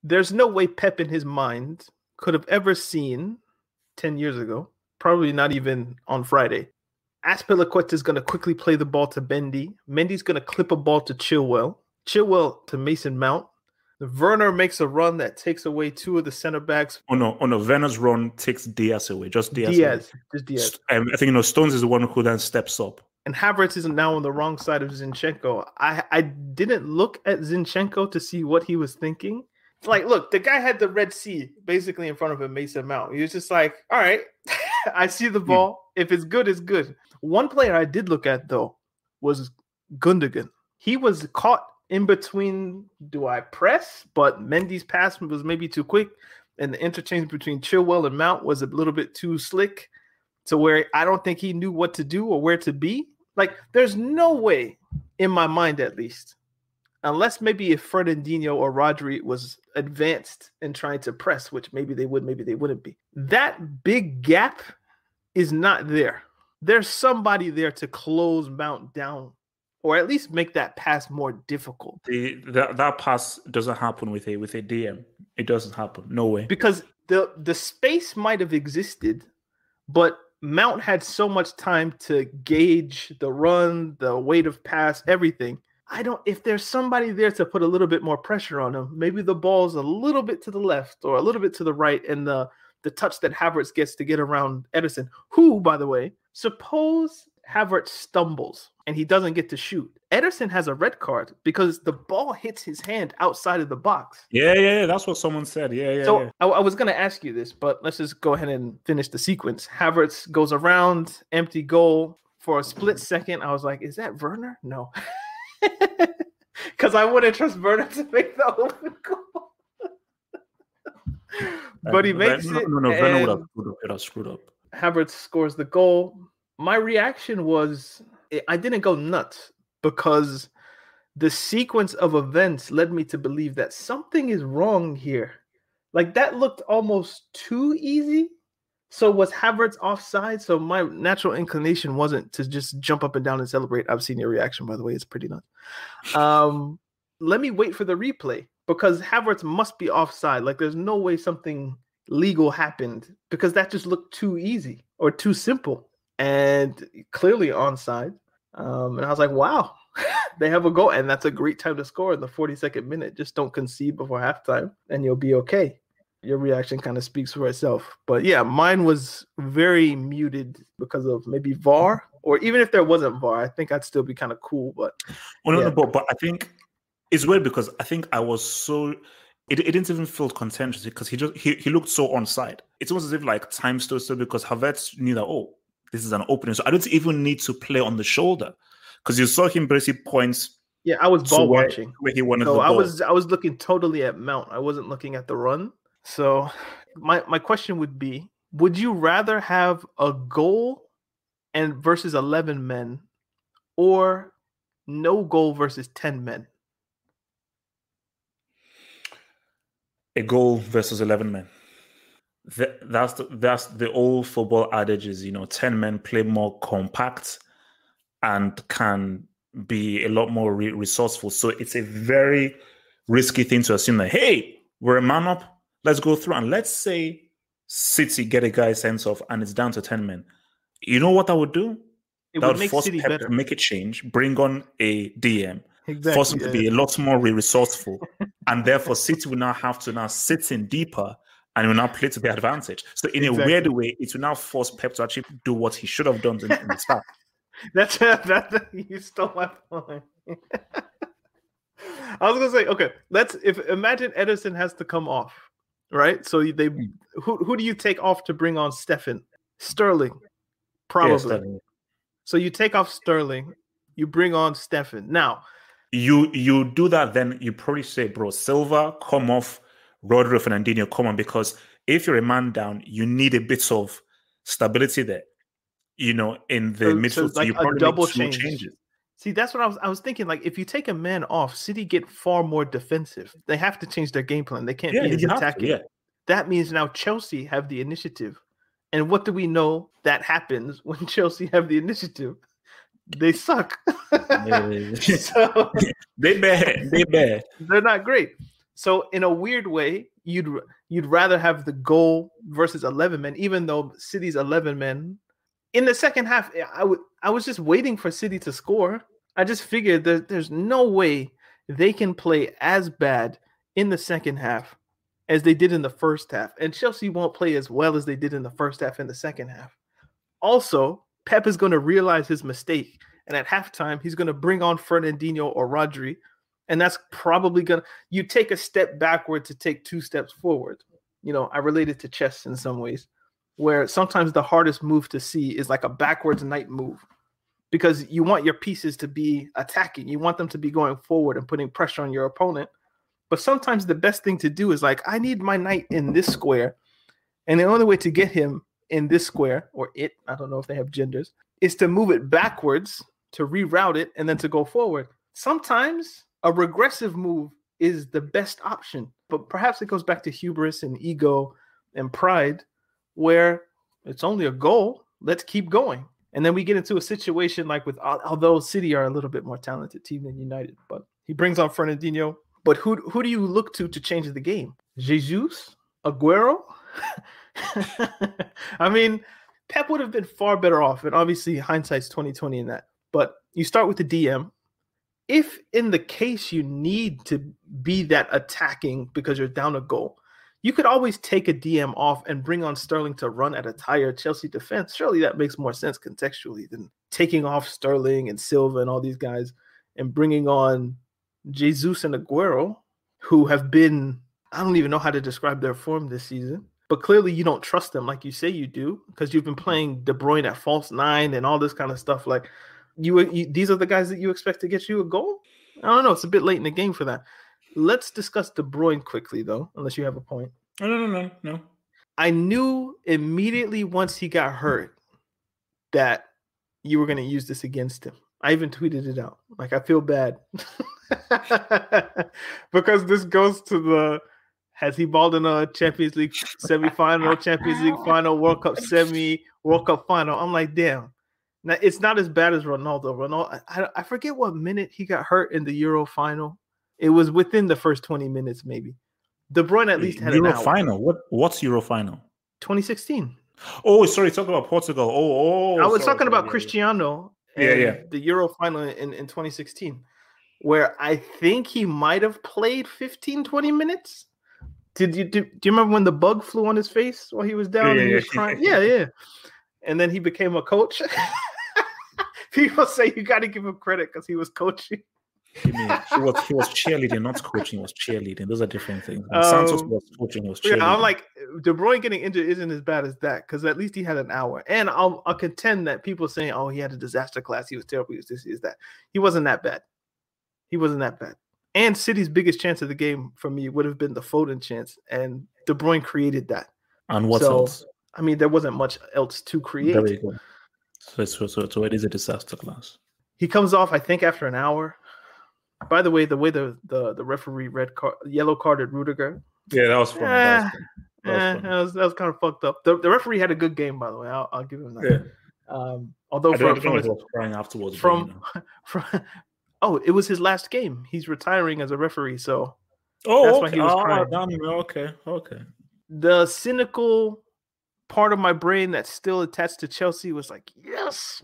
there's no way Pep in his mind could have ever seen ten years ago, probably not even on Friday. Azpilicueta is going to quickly play the ball to Mendy. Mendy's going to clip a ball to Chilwell. Chilwell to Mason Mount. Werner makes a run that takes away two of the center backs. Oh no, oh no, Werner's run takes Diaz away, just Diaz. Diaz, away. just Diaz. Um, I think you know Stones is the one who then steps up. And Havertz is now on the wrong side of Zinchenko. I, I didn't look at Zinchenko to see what he was thinking. It's like, look, the guy had the Red Sea basically in front of him, Mason Mount. He was just like, all right, I see the ball. Hmm. If it's good, it's good. One player I did look at, though, was Gundogan. He was caught in between, do I press? But Mendy's pass was maybe too quick, and the interchange between Chilwell and Mount was a little bit too slick to where I don't think he knew what to do or where to be. Like, there's no way, in my mind at least, unless maybe if Fernandinho or Rodri was advanced and trying to press, which maybe they would, maybe they wouldn't be. That big gap is not there. There's somebody there to close Mount down, or at least make that pass more difficult. The, that that pass doesn't happen with a with a D M. It doesn't happen. No way. Because the the space might have existed, but Mount had so much time to gauge the run, the weight of pass, everything. I don't. If there's somebody there to put a little bit more pressure on him, maybe the ball's a little bit to the left or a little bit to the right, and the the touch that Havertz gets to get around Ederson, who, by the way, suppose Havertz stumbles and he doesn't get to shoot. Ederson has a red card because the ball hits his hand outside of the box. Yeah, yeah, yeah. That's what someone said. Yeah, yeah. So yeah. I, I was going to ask you this, but let's just go ahead and finish the sequence. Havertz goes around, empty goal. For a split second, I was like, is that Werner? No. Because I wouldn't trust Werner to make the open goal. But he makes no, it. No, no, no. Werner would have, would have screwed up. Havertz scores the goal. My reaction was, I didn't go nuts because the sequence of events led me to believe that something is wrong here. Like, that looked almost too easy. So was Havertz offside? So my natural inclination wasn't to just jump up and down and celebrate. I've seen your reaction, by the way. It's pretty nuts. Um, let me wait for the replay because Havertz must be offside. Like, there's no way something legal happened because that just looked too easy or too simple. And clearly onside. Um, and I was like, wow, they have a goal. And that's a great time to score in the forty-second minute. Just don't concede before halftime and you'll be okay. Your reaction kind of speaks for itself. But yeah, mine was very muted because of maybe V A R. Or even if there wasn't V A R, I think I'd still be kind of cool. But well, yeah. no, no, but, but I think it's weird because I think I was so... It, it didn't even feel contentious because he just he, he looked so onside. It's almost as if like time stood still because Havertz knew that, oh, this is an opening. So I don't even need to play on the shoulder because you saw him basically points. Yeah, I was ball where, watching. Where he wanted so the I ball. was I was looking totally at Mount. I wasn't looking at the run. So my, my question would be, would you rather have a goal and versus eleven men or no goal versus ten men? A goal versus eleven men. That, that's the, that's the old football adage is, you know, ten men play more compact and can be a lot more re- resourceful. So it's a very risky thing to assume that, hey, we're a man up, let's go through. And let's say City get a guy sent off and it's down to ten men. You know what I would do? It that would would make force City Pep better. to make a change, bring on a D M, Exactly, force him yeah. to be a lot more resourceful. And therefore, City will now have to now sit in deeper and will now play to their advantage. So in Exactly. a weird way, it will now force Pep to actually do what he should have done in, in the start. That's that. You stole my point. I was gonna say, okay, let's if imagine Ederson has to come off, right? So they who who do you take off to bring on Stefan? Sterling, probably. Yeah, Sterling. So you take off Sterling, you bring on Stefan. Now you you do that, then you probably say, bro, Silva, come off, Rodri, Fernandinho, come on, because if you're a man down, you need a bit of stability there. You know, in the so, midfield, so, so like you a probably double make two change. changes. See, that's what I was I was thinking. Like, if you take a man off, City get far more defensive. They have to change their game plan. They can't Yeah, be as you have to, attacking. yeah. That means now Chelsea have the initiative. And what do we know that happens when Chelsea have the initiative? They suck. Yeah. So they bad. They bad. they're not great. So in a weird way, you'd you'd rather have the goal versus eleven men, even though City's eleven men. In the second half, I would I was just waiting for City to score. I just figured that there's no way they can play as bad in the second half as they did in the first half. And Chelsea won't play as well as they did in the first half in the second half. Also, Pep is going to realize his mistake. And at halftime, he's going to bring on Fernandinho or Rodri. And that's probably going to, you take a step backward to take two steps forward. You know, I relate it to chess in some ways, where sometimes the hardest move to see is like a backwards knight move, because you want your pieces to be attacking. You want them to be going forward and putting pressure on your opponent. But sometimes the best thing to do is like, I need my knight in this square. And the only way to get him in this square, or it, I don't know if they have genders, is to move it backwards, to reroute it, and then to go forward. Sometimes a regressive move is the best option, but perhaps it goes back to hubris and ego and pride, where it's only a goal. Let's keep going. And then we get into a situation like with, although City are a little bit more talented team than United, but he brings on Fernandinho. But who who do you look to to change the game? Jesus? Aguero? I mean, Pep would have been far better off, and obviously hindsight's twenty twenty in that. But you start with the D M. If in the case you need to be that attacking because you're down a goal, you could always take a D M off and bring on Sterling to run at a tired Chelsea defense. Surely that makes more sense contextually than taking off Sterling and Silva and all these guys and bringing on Jesus and Aguero, who have been, I don't even know how to describe their form this season, but clearly you don't trust them like you say you do, because you've been playing De Bruyne at false nine and all this kind of stuff. Like, You, you, these are the guys that you expect to get you a goal? I don't know. It's a bit late in the game for that. Let's discuss De Bruyne quickly, though, unless you have a point. No, no, no, no, no. I knew immediately once he got hurt that you were going to use this against him. I even tweeted it out. Like, I feel bad. Because this goes to the, has he balled in a Champions League semifinal, Champions League final, World Cup semi, World Cup final? I'm like, damn. Now, it's not as bad as Ronaldo. Ronaldo, I, I forget what minute he got hurt in the Euro final. It was within the first twenty minutes, maybe. De Bruyne at least had Euro an hour. final. What? What's Euro final? twenty sixteen. Oh, sorry, talking about Portugal. Oh, oh. I was sorry, talking sorry, about yeah, Cristiano. Yeah, and yeah. The Euro final in, in twenty sixteen, where I think he might have played fifteen, twenty minutes. Did you do? Do you remember when the bug flew on his face while he was down Yeah, and yeah, he was yeah. crying? Yeah, yeah. And then he became a coach. People say you got to give him credit because he was coaching. I mean, he was he was cheerleading, not coaching. He was cheerleading. Those are different things. When Um, Santos was coaching. He was cheerleading. Yeah, I'm like, De Bruyne getting injured isn't as bad as that, because at least he had an hour. And I'll I'll contend that people saying, oh, he had a disaster class, he was terrible, he was this, he was that. He wasn't that bad. He wasn't that bad. And City's biggest chance of the game for me would have been the Foden chance, and De Bruyne created that. And what so, else? I mean, there wasn't much else to create. There we go. So, so, so, so it is a disaster class. He comes off, I think, after an hour. By the way, the way the the, the referee red card, yellow carded Rudiger. Yeah, that was funny. that was, funny. That was, Eh, funny. that was that was kind of fucked up. The, the referee had a good game, by the way. I'll, I'll give him that. Yeah. Um, although I from, don't, I don't from, know his, if he was crying afterwards. from, but, you know. from oh, it was his last game. He's retiring as a referee, so Oh, that's okay. why he was oh, crying. damn, okay, okay. The cynical part of my brain that's still attached to Chelsea was like, yes.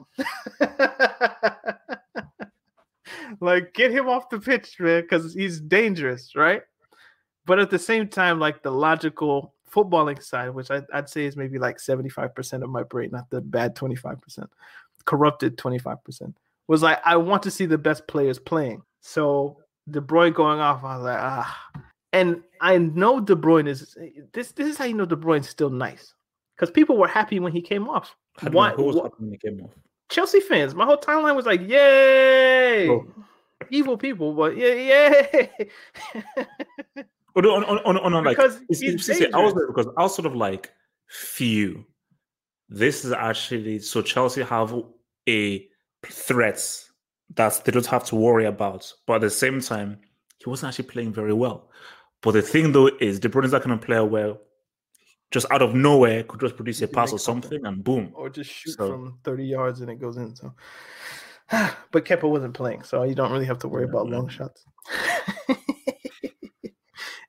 Like, get him off the pitch, man, because he's dangerous, right? But at the same time, like, the logical footballing side, which I, I'd say is maybe like seventy-five percent of my brain, not the bad twenty-five percent, corrupted twenty-five percent, was like, I want to see the best players playing. So De Bruyne going off, I was like, ah. And I know De Bruyne is, this This is how you know De Bruyne's still nice. Because people were happy when he came off. Why, who was why, happy when he came off? Chelsea fans. My whole timeline was like, yay! Oh. Evil people, but yeah, yay! Oh, no, on, on, on, on, like, Because it's, he's it's, it's, I was dangerous. there because I was sort of like, phew. This is actually, so Chelsea have a threat that they don't have to worry about. But at the same time, he wasn't actually playing very well. But the thing, though, is De Bruyne is that kind of player where just out of nowhere could just produce a can pass make or something and boom. Or just shoot So- from thirty yards and it goes in. So, but Kepa wasn't playing, so you don't really have to worry Yeah, about yeah. long shots.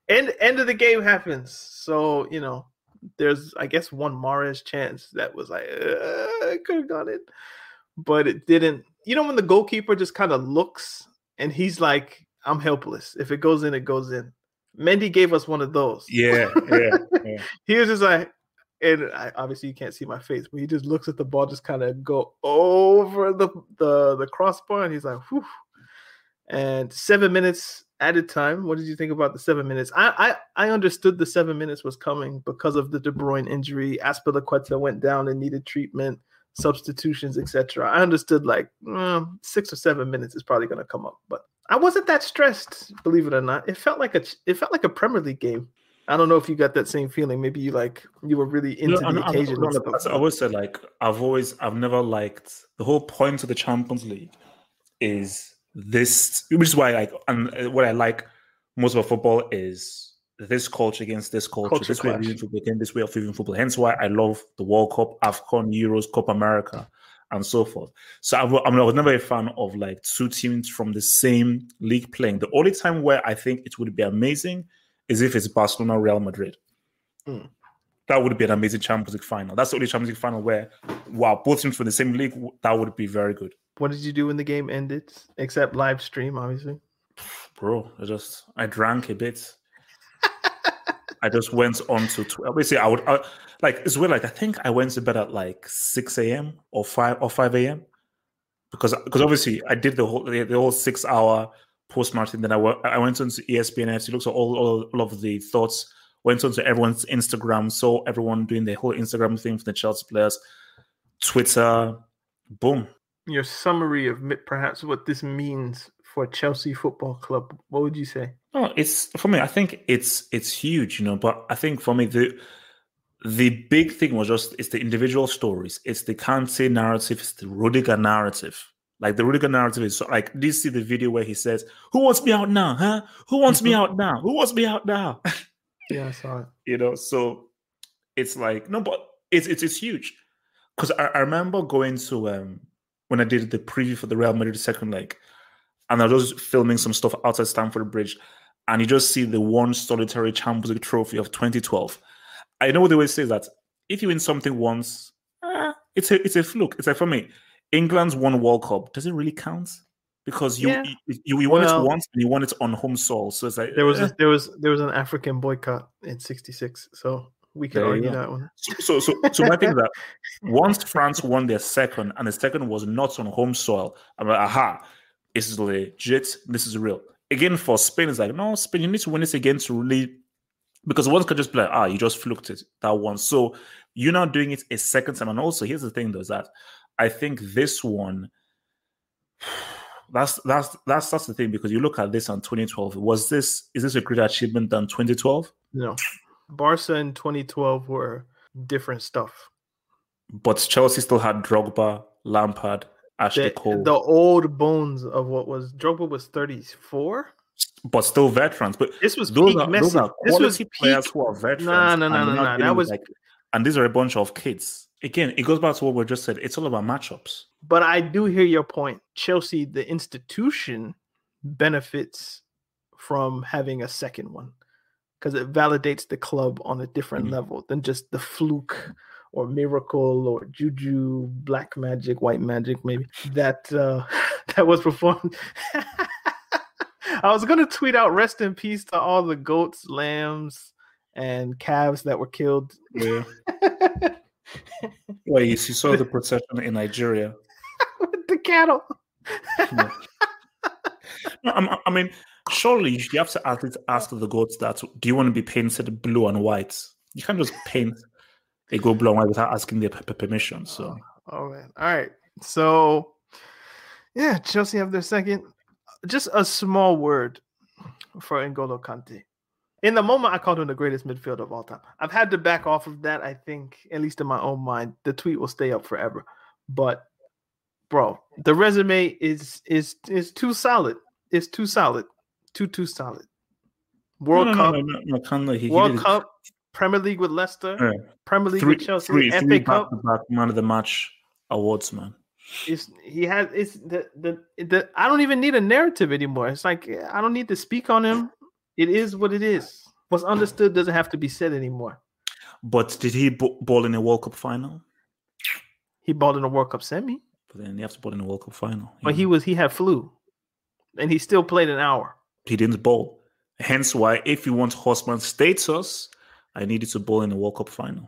end end of the game happens. So you know, there's I guess one Mahrez chance that was like uh, could have gone in, but it didn't. You know when the goalkeeper just kind of looks and he's like, "I'm helpless. If it goes in, it goes in." Mendy gave us one of those. Yeah, yeah, yeah. He was just like, and I, obviously you can't see my face, but he just looks at the ball, just kind of go over the the the crossbar, and he's like, "Whew." And seven minutes added time. What did you think about the seven minutes? I I, I understood the seven minutes was coming because of the De Bruyne injury. Azpilicueta went down and needed treatment, substitutions, et cetera. I understood like mm, six or seven minutes is probably going to come up, but I wasn't that stressed, believe it or not. It felt like a it felt like a Premier League game. I don't know if you got that same feeling. Maybe you like you were really into No, the no, occasion. no, and no, stuff. I always said like I've always I've never liked the whole point of the Champions League is this, which is why like and what I like most about football is this culture against this culture, Culture this way of clash. viewing football against this way of viewing football. Hence why I love the World Cup, AFCON, Euros, Copa America, and so forth. So I, I, mean, I was never a fan of like two teams from the same league playing. The only time where I think it would be amazing is if it's Barcelona, Real Madrid. Hmm. That would be an amazing Champions League final. That's the only Champions League final where, wow, both teams from the same league, that would be very good. What did you do when the game ended? Except live stream, obviously. Bro, I just I drank a bit. I just went on to tw- obviously I would I, like it's weird. Like I think I went to bed at like six a.m. or five or five a.m. because because obviously I did the whole the, the whole six hour post match, and then I went I went onto E S P N to look at all, all all of the thoughts. Went onto everyone's Instagram, saw everyone doing the whole Instagram thing for the Chelsea players, Twitter, boom. Your summary of perhaps what this means for Chelsea Football Club, what would you say? No, it's for me. I think it's it's huge, you know. But I think for me, the the big thing was just it's the individual stories. It's the Kante narrative. It's the Rudiger narrative. Like the Rudiger narrative is so, like. Did you see the video where he says, "Who wants me out now? Huh? Who wants me out now? Who wants me out now?" Yeah, I saw it. You know, so it's like no, but it's it's it's huge because I, I remember going to um when I did the preview for the Real Madrid second leg, and I was just filming some stuff outside Stamford Bridge, and you just see the one solitary Champions League trophy of twenty twelve. I know they always say that if you win something once, eh, it's a it's a fluke. It's like for me, England's won World Cup. Does it really count? Because you Yeah. you, you, you won Well, it once and you won it on home soil. So it's like There was eh. a, there was there was an African boycott in sixty-six, so we can There you argue go. that one. So, so, so, so my thing is that once France won their second, and the second was not on home soil, I'm like, aha, this is legit. This is real. Again, for Spain, it's like, no, Spain, you need to win this again to really, because one could just be like, ah, you just fluked it that one. So you're now doing it a second time. And also, here's the thing, though, is that I think this one, that's that's that's that's the thing, because you look at this on twenty twelve. Was this is this a greater achievement than twenty twelve? No, Barca in twenty twelve were different stuff. But Chelsea still had Drogba, Lampard, Ashley The, Cole, the old bones of what was Drogba was thirty-four. but still veterans. But This was those peak are Messi. those are This quality was peak. players who are veterans. Nah, nah, nah, and nah, they're not nah. dealing That with, was. like, and these are a bunch of kids. Again, it goes back to what we just said. It's all about matchups. But I do hear your point. Chelsea, the institution, benefits from having a second one because it validates the club on a different Mhm. level than just the fluke or miracle or juju, black magic, white magic, maybe that uh, that was performed. I was gonna tweet out rest in peace to all the goats, lambs, and calves that were killed. Yeah. Well, you see, saw the procession in Nigeria. With the cattle. Yeah. No, I'm- I mean, surely you have to at least ask the goats that, do you want to be painted blue and white? You can't just paint a goat blue and white without asking their p- permission. So, Oh man. All right. So yeah, Chelsea have their second. Just a small word for N'Golo Kante. In the moment, I called him the greatest midfielder of all time. I've had to back off of that. I think, at least in my own mind, the tweet will stay up forever. But bro, the resume is is is too solid. It's too solid. Too too solid. World no, no, Cup, no, no, no, can't let- he- he World did it. Cup, Premier League with Leicester, Yeah. Premier League Three, with Chelsea, three, F three A Cup. back-to-back man of the match awards, man. It's he has it's the, the the I don't even need a narrative anymore. It's like I don't need to speak on him. It is what it is. What's understood doesn't have to be said anymore. But did he b- ball in a World Cup final? He balled in a World Cup semi. But then you have to ball in a World Cup final. But know? he was he had flu, and he still played an hour. He didn't bowl. Hence why, if you want horseman status, I needed to bowl in a World Cup final.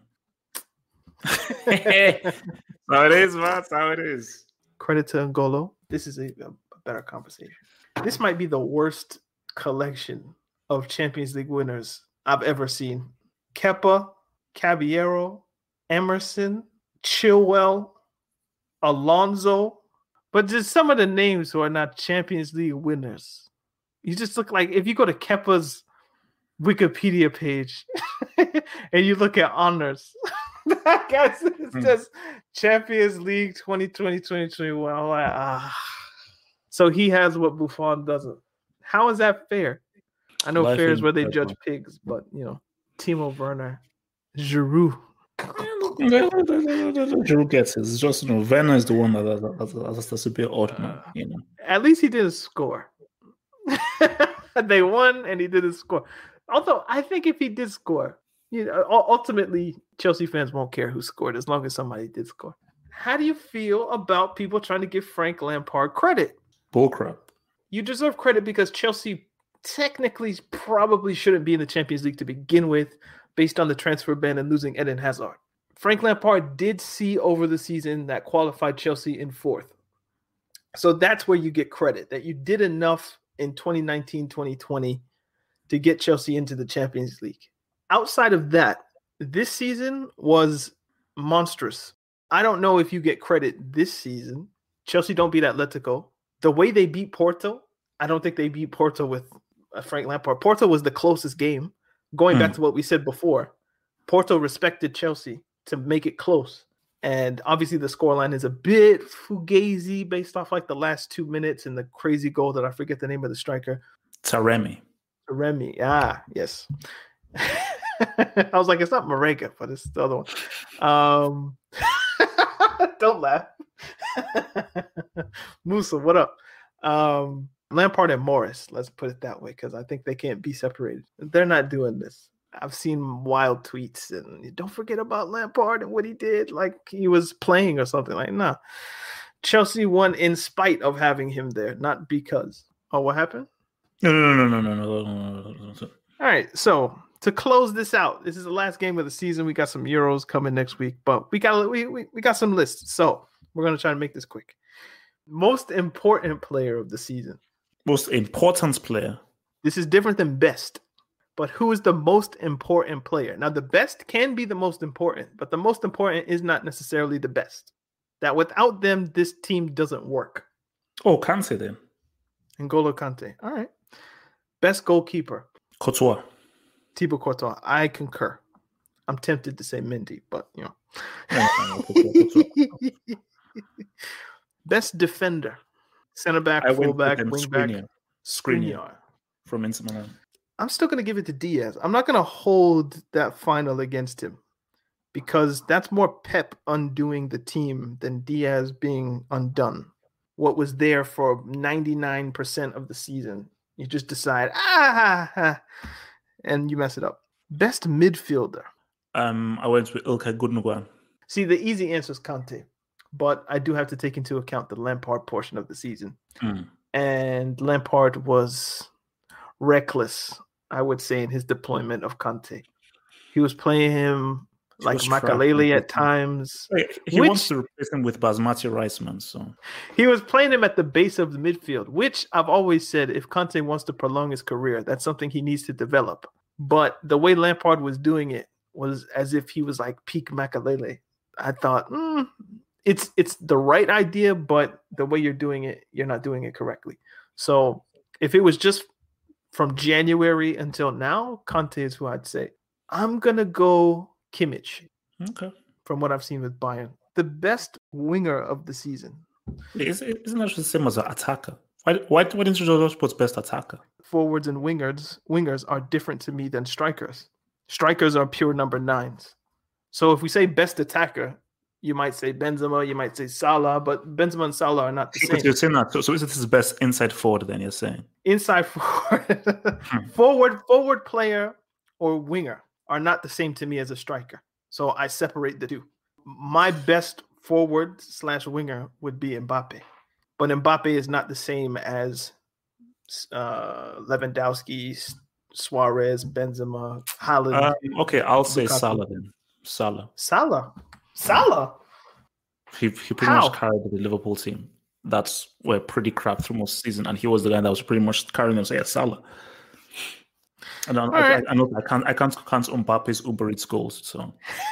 That's how it is, man. That's how it is. Credit to N'Golo. This is a, a better conversation. This might be the worst collection of Champions League winners I've ever seen. Kepa, Caballero, Emerson, Chilwell, Alonso, but just some of the names who are not Champions League winners. You just look like, if you go to Kepa's Wikipedia page and you look at honors, guys, it says Champions League twenty twenty, twenty twenty-one. I'm like, ah. So he has what Buffon doesn't. How is that fair? I know Life fair is where they judge one. pigs, but, you know, Timo Werner, Giroud. Giroud gets it. It's just, you know, Werner is the one that that's a bit odd, man. You know. At least he didn't score. They won and he didn't score. Although I think if he did score, you know, ultimately Chelsea fans won't care who scored as long as somebody did score. How do you feel about people trying to give Frank Lampard credit? Bullcrap. You deserve credit because Chelsea technically probably shouldn't be in the Champions League to begin with, based on the transfer ban and losing Eden Hazard. Frank Lampard did see over the season that qualified Chelsea in fourth. So that's where you get credit, that you did enough in twenty nineteen, twenty twenty to get Chelsea into the Champions League. Outside of that, this season was monstrous. I don't know if you get credit this season. Chelsea don't beat Atletico. The way they beat Porto, I don't think they beat Porto with uh, Frank Lampard. Porto was the closest game. Going mm. back to what we said before, Porto respected Chelsea to make it close. And obviously the scoreline is a bit fugazi based off like the last two minutes and the crazy goal that I forget the name of the striker. Taremi. Taremi. Ah, yes. I was like, it's not Marega, but it's the other one. Um, don't laugh. Musa, what up? Um, Lampard and Morris, let's put it that way, because I think they can't be separated. They're not doing this. I've seen wild tweets, and don't forget about Lampard and what he did, like he was playing or something. Like, no. Chelsea won in spite of having him there, not because. Oh, what happened? No, no, no, no, no, no, no, no, no. All right, so to close this out, this is the last game of the season. We got some Euros coming next week, but we got we we, we got some lists. So we're gonna try to make this quick. Most important player of the season. Most important player. This is different than best. But who is the most important player? Now, the best can be the most important, but the most important is not necessarily the best. That without them, this team doesn't work. Oh, Kante then. N'Golo Kante. All right. Best goalkeeper. Courtois. Thibaut Courtois. I concur. I'm tempted to say Mendy, but, you know. Best defender. Center back, fullback, wing back. Skriniar. From Inter Milan. I'm still going to give it to Diaz. I'm not going to hold that final against him because that's more Pep undoing the team than Diaz being undone. What was there for ninety-nine percent of the season, you just decide, ah, and you mess it up. Best midfielder. Um, I went with Ilkay Gundogan. See, the easy answer is Kante, but I do have to take into account the Lampard portion of the season. Mm. And Lampard was reckless, I would say, in his deployment of Kante. He was playing him he like Makalele at times. He which, wants to replace him with Basmati Riceman. So he was playing him at the base of the midfield, which I've always said, if Kante wants to prolong his career, that's something he needs to develop. But the way Lampard was doing it was as if he was like peak Makalele. I thought, mm, it's it's the right idea, but the way you're doing it, you're not doing it correctly. So if it was just from January until now, Kante is who I'd say. I'm going to go Kimmich. Okay. From what I've seen with Bayern. The best winger of the season. Isn't that the same as an attacker? Why, why, why didn't you just put best attacker? Forwards and wingers, wingers are different to me than strikers. Strikers are pure number nines. So if we say best attacker, you might say Benzema, you might say Salah, but Benzema and Salah are not the same. You're saying that. So, so is it his best inside forward then, you're saying? Inside forward. forward forward player or winger are not the same to me as a striker. So I separate the two. My best forward slash winger would be Mbappe. But Mbappe is not the same as uh, Lewandowski, Suarez, Benzema, Haaland. Um, okay, I'll say Lukaku. Salah then. Salah. Salah. Salah. He he pretty How? much carried the Liverpool team. That's were pretty crap through most season, and he was the guy that was pretty much carrying them. So yeah, Salah. And I, I, I know I can't I can't count Mbappe's Uber Eats goals. So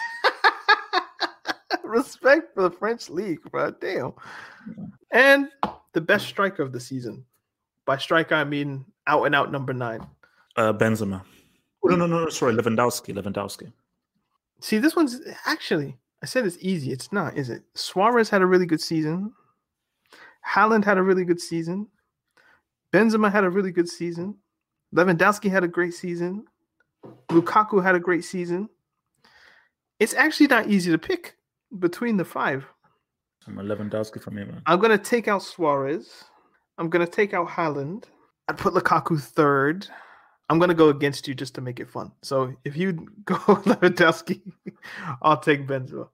respect for the French league, bro. Damn. Yeah. And the best striker of the season. By striker, I mean out and out number nine. Uh, Benzema. Oh, no, no, no, sorry, Lewandowski. Lewandowski. See, this one's actually. I said it's easy. It's not, is it? Suarez had a really good season. Haaland had a really good season. Benzema had a really good season. Lewandowski had a great season. Lukaku had a great season. It's actually not easy to pick between the five. I'm a Lewandowski from here, man. I'm going to take out Suarez. I'm going to take out Haaland. I'd put Lukaku third. I'm going to go against you just to make it fun. So if you go Lewandowski, I'll take Benzema.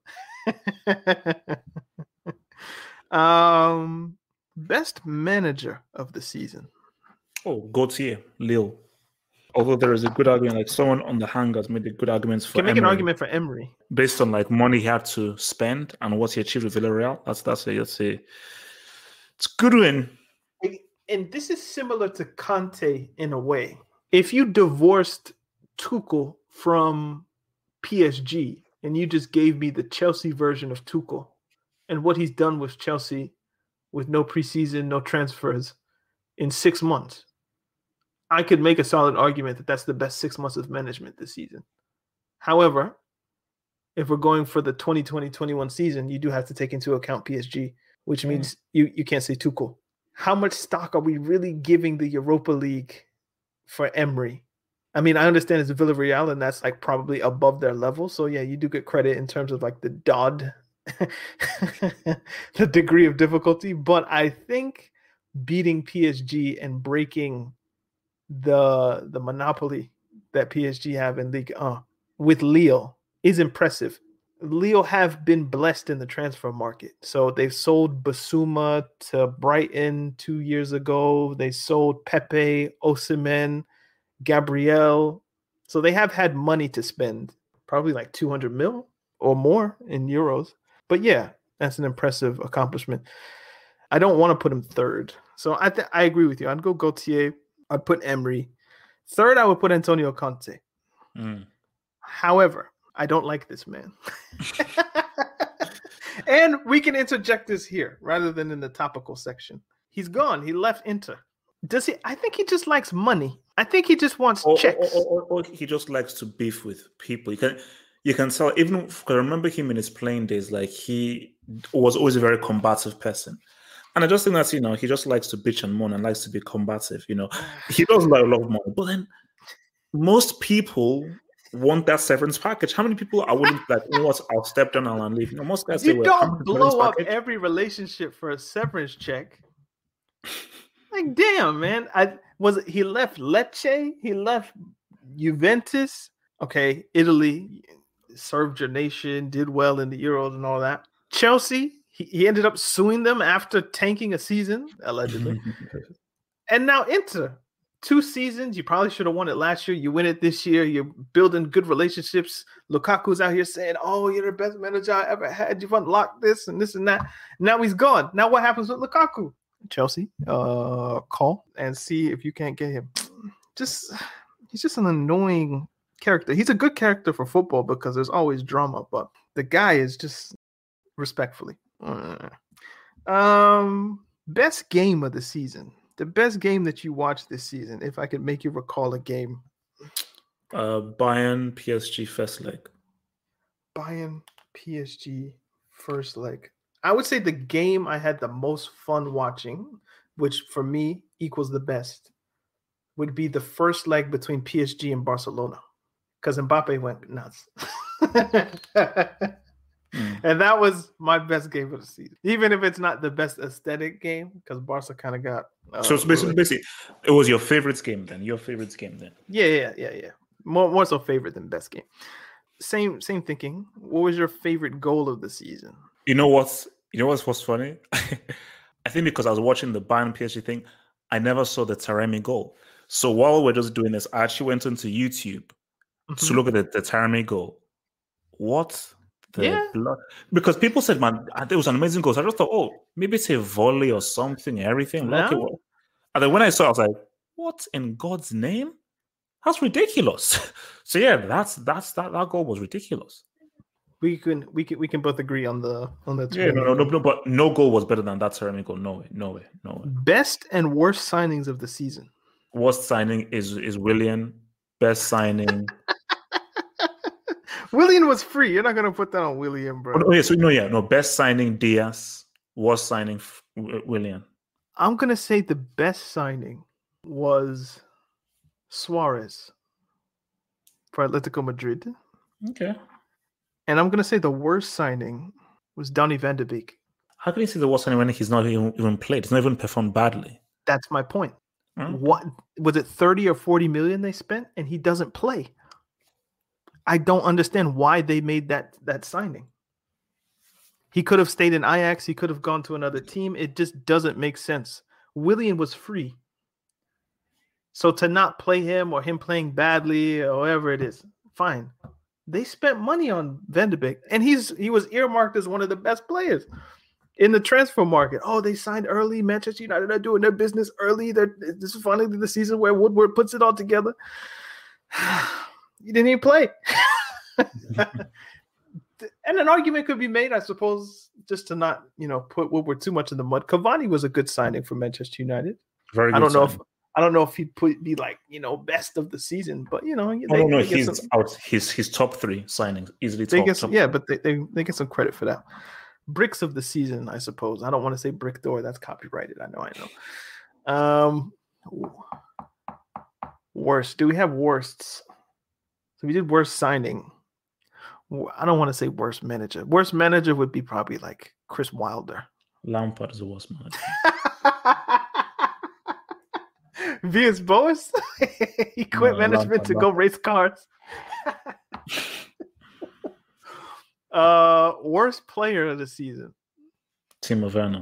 um, best manager of the season. Oh, Gautier, Lille. Although there is a good argument, like someone on the hangars made a good argument for Can make Emery, an argument for Emery. Based on like money he had to spend and what he achieved with Villarreal. That's that's a, that's a it's a good win. And this is similar to Conte in a way. If you divorced Tuchel from P S G and you just gave me the Chelsea version of Tuchel and what he's done with Chelsea with no preseason, no transfers in six months, I could make a solid argument that that's the best six months of management this season. However, if we're going for the twenty twenty twenty-one season, you do have to take into account P S G, which means you, you can't say Tuchel. How much stock are we really giving the Europa League for Emery? I mean, I understand it's Villarreal and that's like probably above their level. So yeah, you do get credit in terms of like the D O D, the degree of difficulty. But I think beating P S G and breaking the the monopoly that P S G have in Ligue one with Lille is impressive. Lille have been blessed in the transfer market. So they've sold Basuma to Brighton two years ago. They sold Pepe, Osimhen, Gabriel. So they have had money to spend, probably like two hundred mil or more in euros. But yeah, that's an impressive accomplishment. I don't want to put him third. So I th- I agree with you. I'd go Gautier. I'd put Emery. Third, I would put Antonio Conte. Mm. However, I don't like this man. And we can interject this here rather than in the topical section. He's gone. He left Inter. Does he? I think he just likes money. I think he just wants or, checks. Or, or, or he just likes to beef with people. You can you can tell, even because I remember him in his playing days, like he was always a very combative person. And I just think that, you know, he just likes to bitch and moan and likes to be combative, you know. He does like a lot of money. But then most people want that severance package. How many people are willing to like, you know what, I'll step down and I'll leave? You know, most guys you say, well, don't blow up package? Every relationship for a severance check. Like, damn, man. I was it, he left Lecce, he left Juventus. Okay, Italy served your nation, did well in the Euros and all that. Chelsea, he, he ended up suing them after tanking a season, allegedly. And now Inter. Two seasons, you probably should have won it last year. You win it this year. You're building good relationships. Lukaku's out here saying, oh, you're the best manager I ever had. You've unlocked this and this and that. Now he's gone. Now what happens with Lukaku? Chelsea, uh, call and see if you can't get him. Just, he's just an annoying character. He's a good character for football because there's always drama, but the guy is just respectfully. Uh, um, best game of the season. The best game that you watched this season, if I could make you recall a game. Uh, Bayern P S G first leg. Bayern P S G first leg. I would say the game I had the most fun watching, which for me equals the best, would be the first leg between P S G and Barcelona. Because Mbappe went nuts. Mm. And that was my best game of the season, even if it's not the best aesthetic game, because Barca kind of got. Uh, so it's basically, basically, it was your favorite game then. Your favorite game then. Yeah, yeah, yeah, yeah. More more so favorite than best game. Same same thinking. What was your favorite goal of the season? You know what's you know what's what's funny? I think because I was watching the Bayern P S G thing, I never saw the Taremi goal. So while we're just doing this, I actually went into YouTube mm-hmm. to look at the, the Taremi goal. What the yeah. blood? Because people said, man, it was an amazing goal. So I just thought, oh, maybe it's a volley or something, everything. No. Like it was. And then when I saw it, I was like, what in God's name? That's ridiculous. So yeah, that's that's that, that goal was ridiculous. We can we can we can both agree on the on the yeah no, no no no but no goal was better than that Taremi goal. No way, no way, no way. Best and worst signings of the season. Worst signing is is Willian. Best signing. Willian was free. You're not gonna put that on Willian, bro. Oh, no, yeah, so no, yeah, no. Best signing Diaz. Worst signing Willian. I'm gonna say the best signing was Suarez for Atletico Madrid. Okay. And I'm gonna say the worst signing was Donny van de Beek. How can you say the worst signing when he's not even, even played? He's not even performed badly. That's my point. Hmm? What was it, thirty or forty million they spent, and he doesn't play? I don't understand why they made that that signing. He could have stayed in Ajax. He could have gone to another team. It just doesn't make sense. Willian was free. So to not play him or him playing badly or whatever it is, fine. They spent money on Van de Beek, and he's he was earmarked as one of the best players in the transfer market. Oh, they signed early. Manchester United are doing their business early. They're, this is finally the season where Woodward puts it all together. He didn't even play. And an argument could be made, I suppose, just to not, you know, put Woodward too much in the mud. Cavani was a good signing for Manchester United. Very good I don't know signing. if I don't know if he'd put be like, you know, best of the season, but you know, they, oh, no, no, they get he's some, out. His his top three signings easily. They top, get some, top yeah, but they, they they get some credit for that. Bricks of the season, I suppose. I don't want to say brick door. That's copyrighted. I know. I know. Um, worst. Do we have worsts? So we did worst signing. I don't want to say worst manager. Worst manager would be probably like Chris Wilder. Lampard is the worst manager. Villas Boas? He quit No, management Lampard, to no. go race cars. uh, worst player of the season. Timo Werner.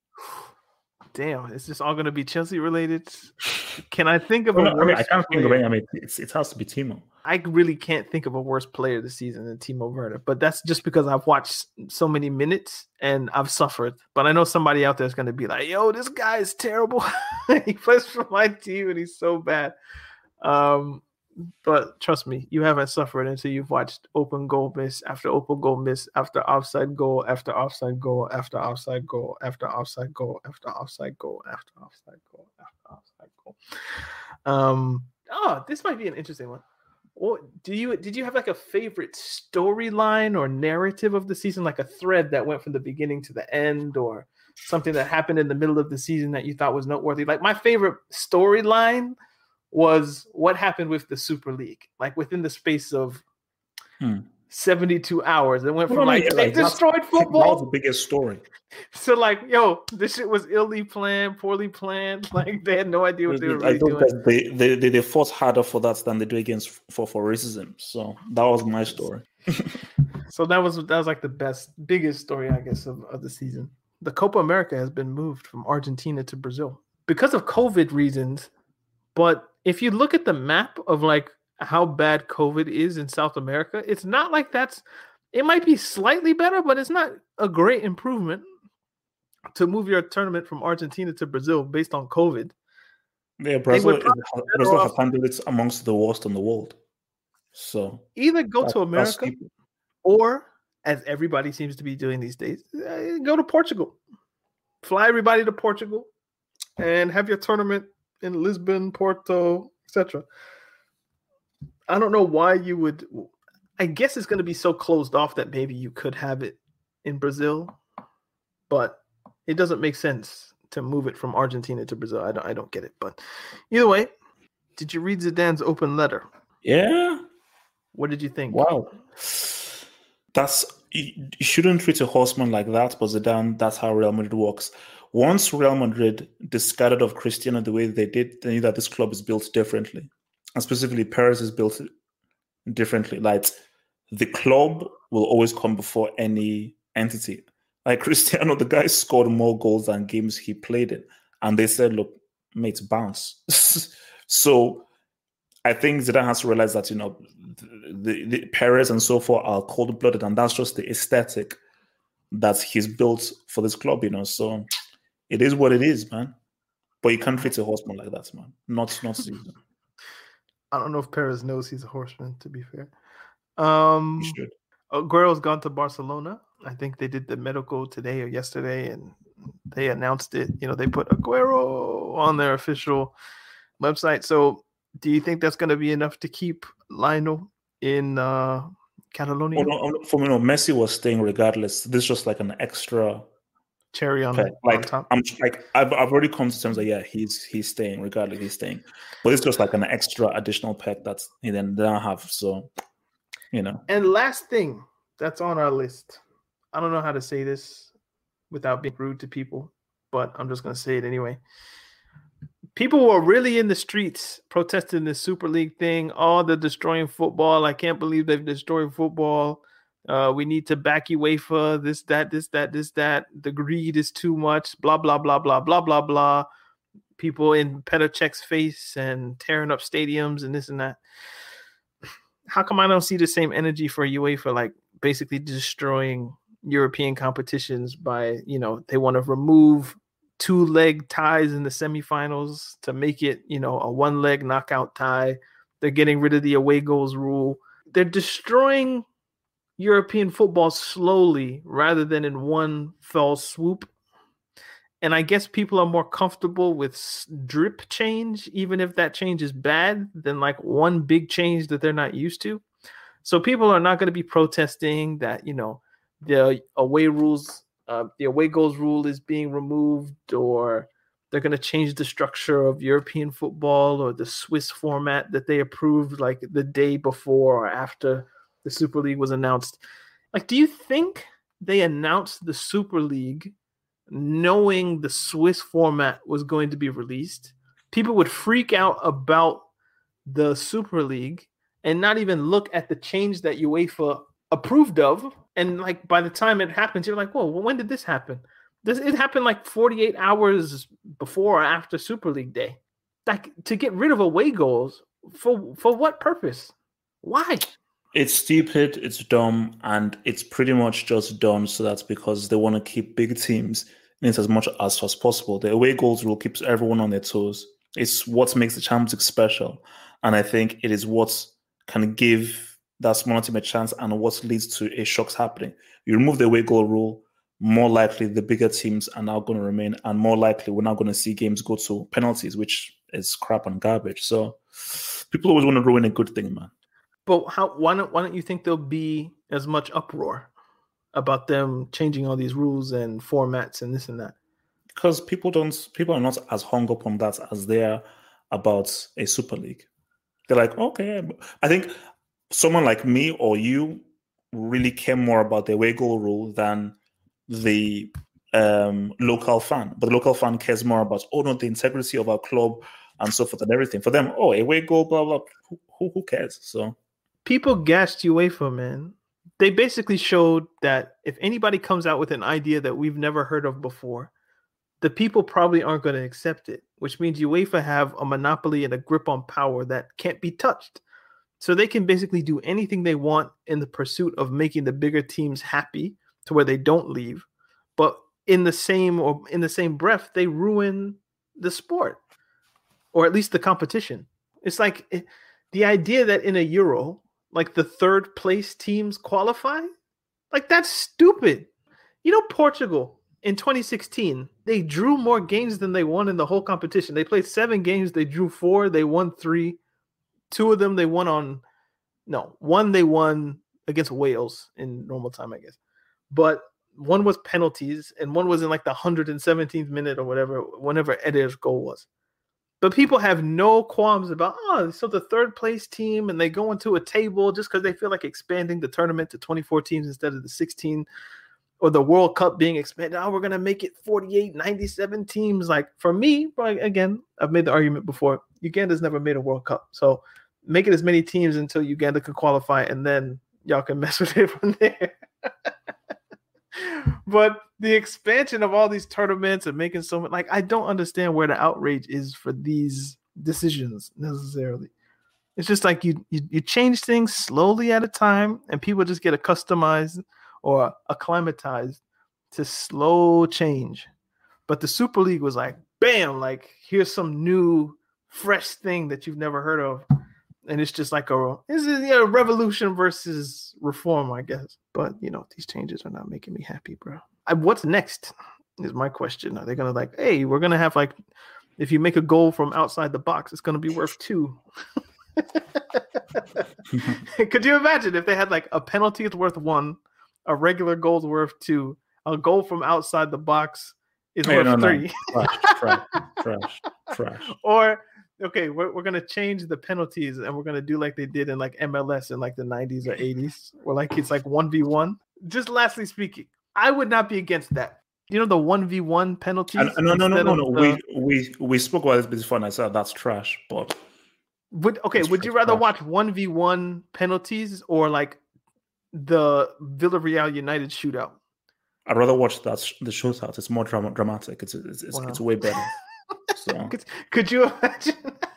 Damn, is this all going to be Chelsea related? Can I think of Oh, a no, I, worst mean, I can't think of player? any. I mean, it's, it has to be Timo. I really can't think of a worse player of the season than Timo Werner, but that's just because I've watched so many minutes and I've suffered. But I know somebody out there is going to be like, yo, this guy is terrible. He plays for my team and he's so bad. Um, but trust me, you haven't suffered until you've watched open goal miss after open goal miss after offside goal after offside goal after offside goal after offside goal after offside goal after offside goal after offside goal. Um, oh, this might be an interesting one. What do you did you have like a favorite storyline or narrative of the season, like a thread that went from the beginning to the end, or something that happened in the middle of the season that you thought was noteworthy? Like my favorite storyline was what happened with the Super League. Like within the space of Hmm. seventy-two hours, it went No, from no, like yeah, they like, that's- destroyed That was football the biggest story. to like, yo, this shit was illy planned, poorly planned. Like they had no idea what they were I really don't doing. think they, they, they, they fought harder for that than they do against for, for racism. So that was my story. So that was that was like the best, biggest story, I guess, of, of the season. The Copa America has been moved from Argentina to Brazil because of COVID reasons. But if you look at the map of like how bad COVID is in South America, it's not like that's. It might be slightly better, but it's not a great improvement to move your tournament from Argentina to Brazil based on COVID. Yeah, Brazil, would is, Brazil off- have handled it amongst the worst in the world. So Either go that- to that's America stupid. or, as everybody seems to be doing these days, uh, go to Portugal. Fly everybody to Portugal and have your tournament in Lisbon, Porto, et cetera. I don't know why you would. I guess it's going to be so closed off that maybe you could have it in Brazil, but it doesn't make sense to move it from Argentina to Brazil. I don't, I don't get it. But either way, did you read Zidane's open letter? Yeah. What did you think? Wow. That's you, you shouldn't treat a horseman like that, but Zidane, that's how Real Madrid works. Once Real Madrid discarded of Cristiano the way they did, they knew that this club is built differently. And specifically, Perez is built differently. Like the club will always come before any entity. Like Cristiano, the guy scored more goals than games he played in. And they said, look, mate, bounce. So I think Zidane has to realize that, you know, the, the Perez and so forth are cold-blooded, and that's just the aesthetic that he's built for this club, you know. So it is what it is, man. But you can't treat a horseman like that, man. Not, not Zidane. I don't know if Perez knows he's a horseman, to be fair. Um, He should. Aguero's gone to Barcelona. I think they did the medical today or yesterday, and they announced it. You know, they put Aguero on their official website. So do you think that's going to be enough to keep Lionel in uh, Catalonia? Oh, no, for me, no, Messi was staying regardless. This is just like an extra cherry on, pet. Like, on top. I'm like, I've, I've already come to terms that, yeah, he's he's staying regardless. He's staying. But it's just like an extra additional pet that he then don't have. So, you know. And last thing that's on our list. I don't know how to say this without being rude to people, but I'm just going to say it anyway. People were really in the streets protesting this Super League thing. Oh, they're destroying football. I can't believe they've destroyed football. Uh, we need to back UEFA. This, that, this, that, this, that. The greed is too much. Blah, blah, blah, blah, blah, blah, blah. People in Petr Cech's face and tearing up stadiums and this and that. How come I don't see the same energy for UEFA, like basically destroying European competitions by, you know, they want to remove two leg ties in the semifinals to make it, you know, a one leg knockout tie. They're getting rid of the away goals rule. They're destroying European football slowly rather than in one fell swoop. And I guess people are more comfortable with drip change, even if that change is bad, than like one big change that they're not used to. So people are not going to be protesting that, you know, the away rules, uh, the away goals rule is being removed, or they're going to change the structure of European football or the Swiss format that they approved like the day before or after the Super League was announced. Like, do you think they announced the Super League knowing the Swiss format was going to be released? People would freak out about the Super League and not even look at the change that UEFA approved of. And like by the time it happens, you're like, whoa, well, when did this happen? This it happened like forty-eight hours before or after Super League Day. Like, to get rid of away goals for for what purpose? Why? It's stupid, it's dumb, and it's pretty much just done so that's because they want to keep big teams in it as much as, as possible. The away goals rule keeps everyone on their toes. It's what makes the Champions League special. And I think it is what can give that small team a chance and what leads to a shocks happening. You remove the away goal rule, more likely the bigger teams are now going to remain, and more likely we're now going to see games go to penalties, which is crap and garbage. So people always want to ruin a good thing, man. But how? Why don't Why don't you think there'll be as much uproar about them changing all these rules and formats and this and that? Because people don't. People are not as hung up on that as they are about a Super League. They're like, okay, I think someone like me or you really care more about the away goal rule than the um, local fan. But the local fan cares more about, oh no, the integrity of our club and so forth and everything. For them, oh, away goal, blah, blah, who, who cares? So people gassed UEFA, man. They basically showed that if anybody comes out with an idea that we've never heard of before, the people probably aren't going to accept it, which means UEFA have a monopoly and a grip on power that can't be touched. So they can basically do anything they want in the pursuit of making the bigger teams happy to where they don't leave. But in the same or in the same breath, they ruin the sport, or at least the competition. It's like it, the idea that in a Euro, like the third place teams qualify, like that's stupid. You know, Portugal in twenty sixteen, they drew more games than they won in the whole competition. They played seven games, they drew four, they won three. Two of them they won on, no, one they won against Wales in normal time, I guess. But one was penalties, and one was in like the one hundred seventeenth minute or whatever, whenever Eder's goal was. But people have no qualms about, oh, so the third place team, and they go into a table just because they feel like expanding the tournament to twenty-four teams instead of the sixteen, or the World Cup being expanded. Oh, we're going to make it forty-eight, ninety-seven teams. Like, for me, again, I've made the argument before, Uganda's never made a World Cup. So make it as many teams until Uganda can qualify, and then y'all can mess with it from there. But the expansion of all these tournaments and making so much, like, I don't understand where the outrage is for these decisions necessarily. It's just like you, you you change things slowly at a time, and people just get accustomed or acclimatized to slow change. But the Super League was like, bam, like, here's some new, fresh thing that you've never heard of. And it's just like a, is it, you know, revolution versus reform, I guess. But, you know, these changes are not making me happy, bro. I, what's next is my question. Are they going to like, hey, we're going to have like, if you make a goal from outside the box, it's going to be worth two. Could you imagine if they had like a penalty is worth one, a regular goal is worth two, a goal from outside the box is hey, worth no, three? No. Trash, trash, trash, trash. Or, okay, we're, we're going to change the penalties and we're going to do like they did in like M L S in like the nineties or eighties, where like it's like one v one. Just lastly speaking, I would not be against that. You know, the one v one penalties? And, no, no, no, no, no. The... We, we, we spoke about this before and I said that's trash, but... Would, okay, would you rather watch one v one penalties or like the Villarreal United shootout? I'd rather watch that the shootout. It's more drama, dramatic. It's it's it's, wow. it's way better. So. could, could you imagine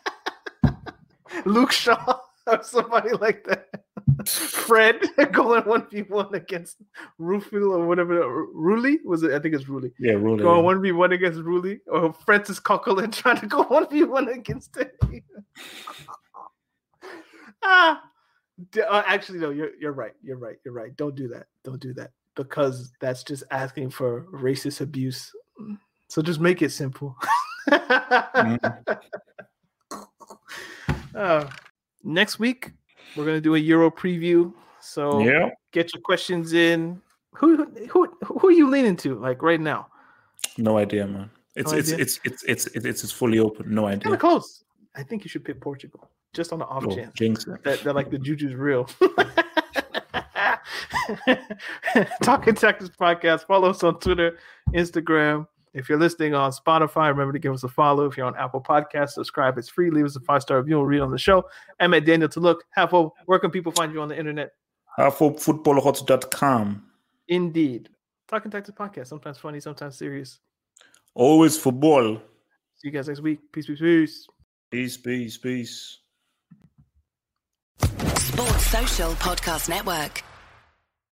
Luke Shaw or somebody like that? Fred going one v one against Rufil or whatever. Rulli? Was it? I think it's Rulli. Yeah, Rulli. Going one v one against Rulli. Or Francis Coquelin trying to go one v one against it. ah, uh, Actually, no, you're, you're right. You're right. You're right. Don't do that. Don't do that. Because that's just asking for racist abuse. So just make it simple. mm. uh, next week, we're going to do a Euro preview. So yeah. Get your questions in. Who who who are you leaning to like right now? No idea, man. It's no it's, idea? it's it's it's it's it's it's fully open. No idea. Kind of close. I think you should pick Portugal just on the off oh, chance jinx. that that like the juju's real. Talking Tactics Podcast. Follow us on Twitter, Instagram. If you're listening on Spotify, remember to give us a follow. If you're on Apple Podcasts, subscribe. It's free. Leave us a five-star review. We'll read on the show. I'm at Daniel Talook. Hafo, where can people find you on the internet? hafo football hot dot com. Indeed. Talking Tactics Podcast. Sometimes funny, sometimes serious. Always football. See you guys next week. Peace, peace, peace. Peace, peace, peace. Sports Social Podcast Network.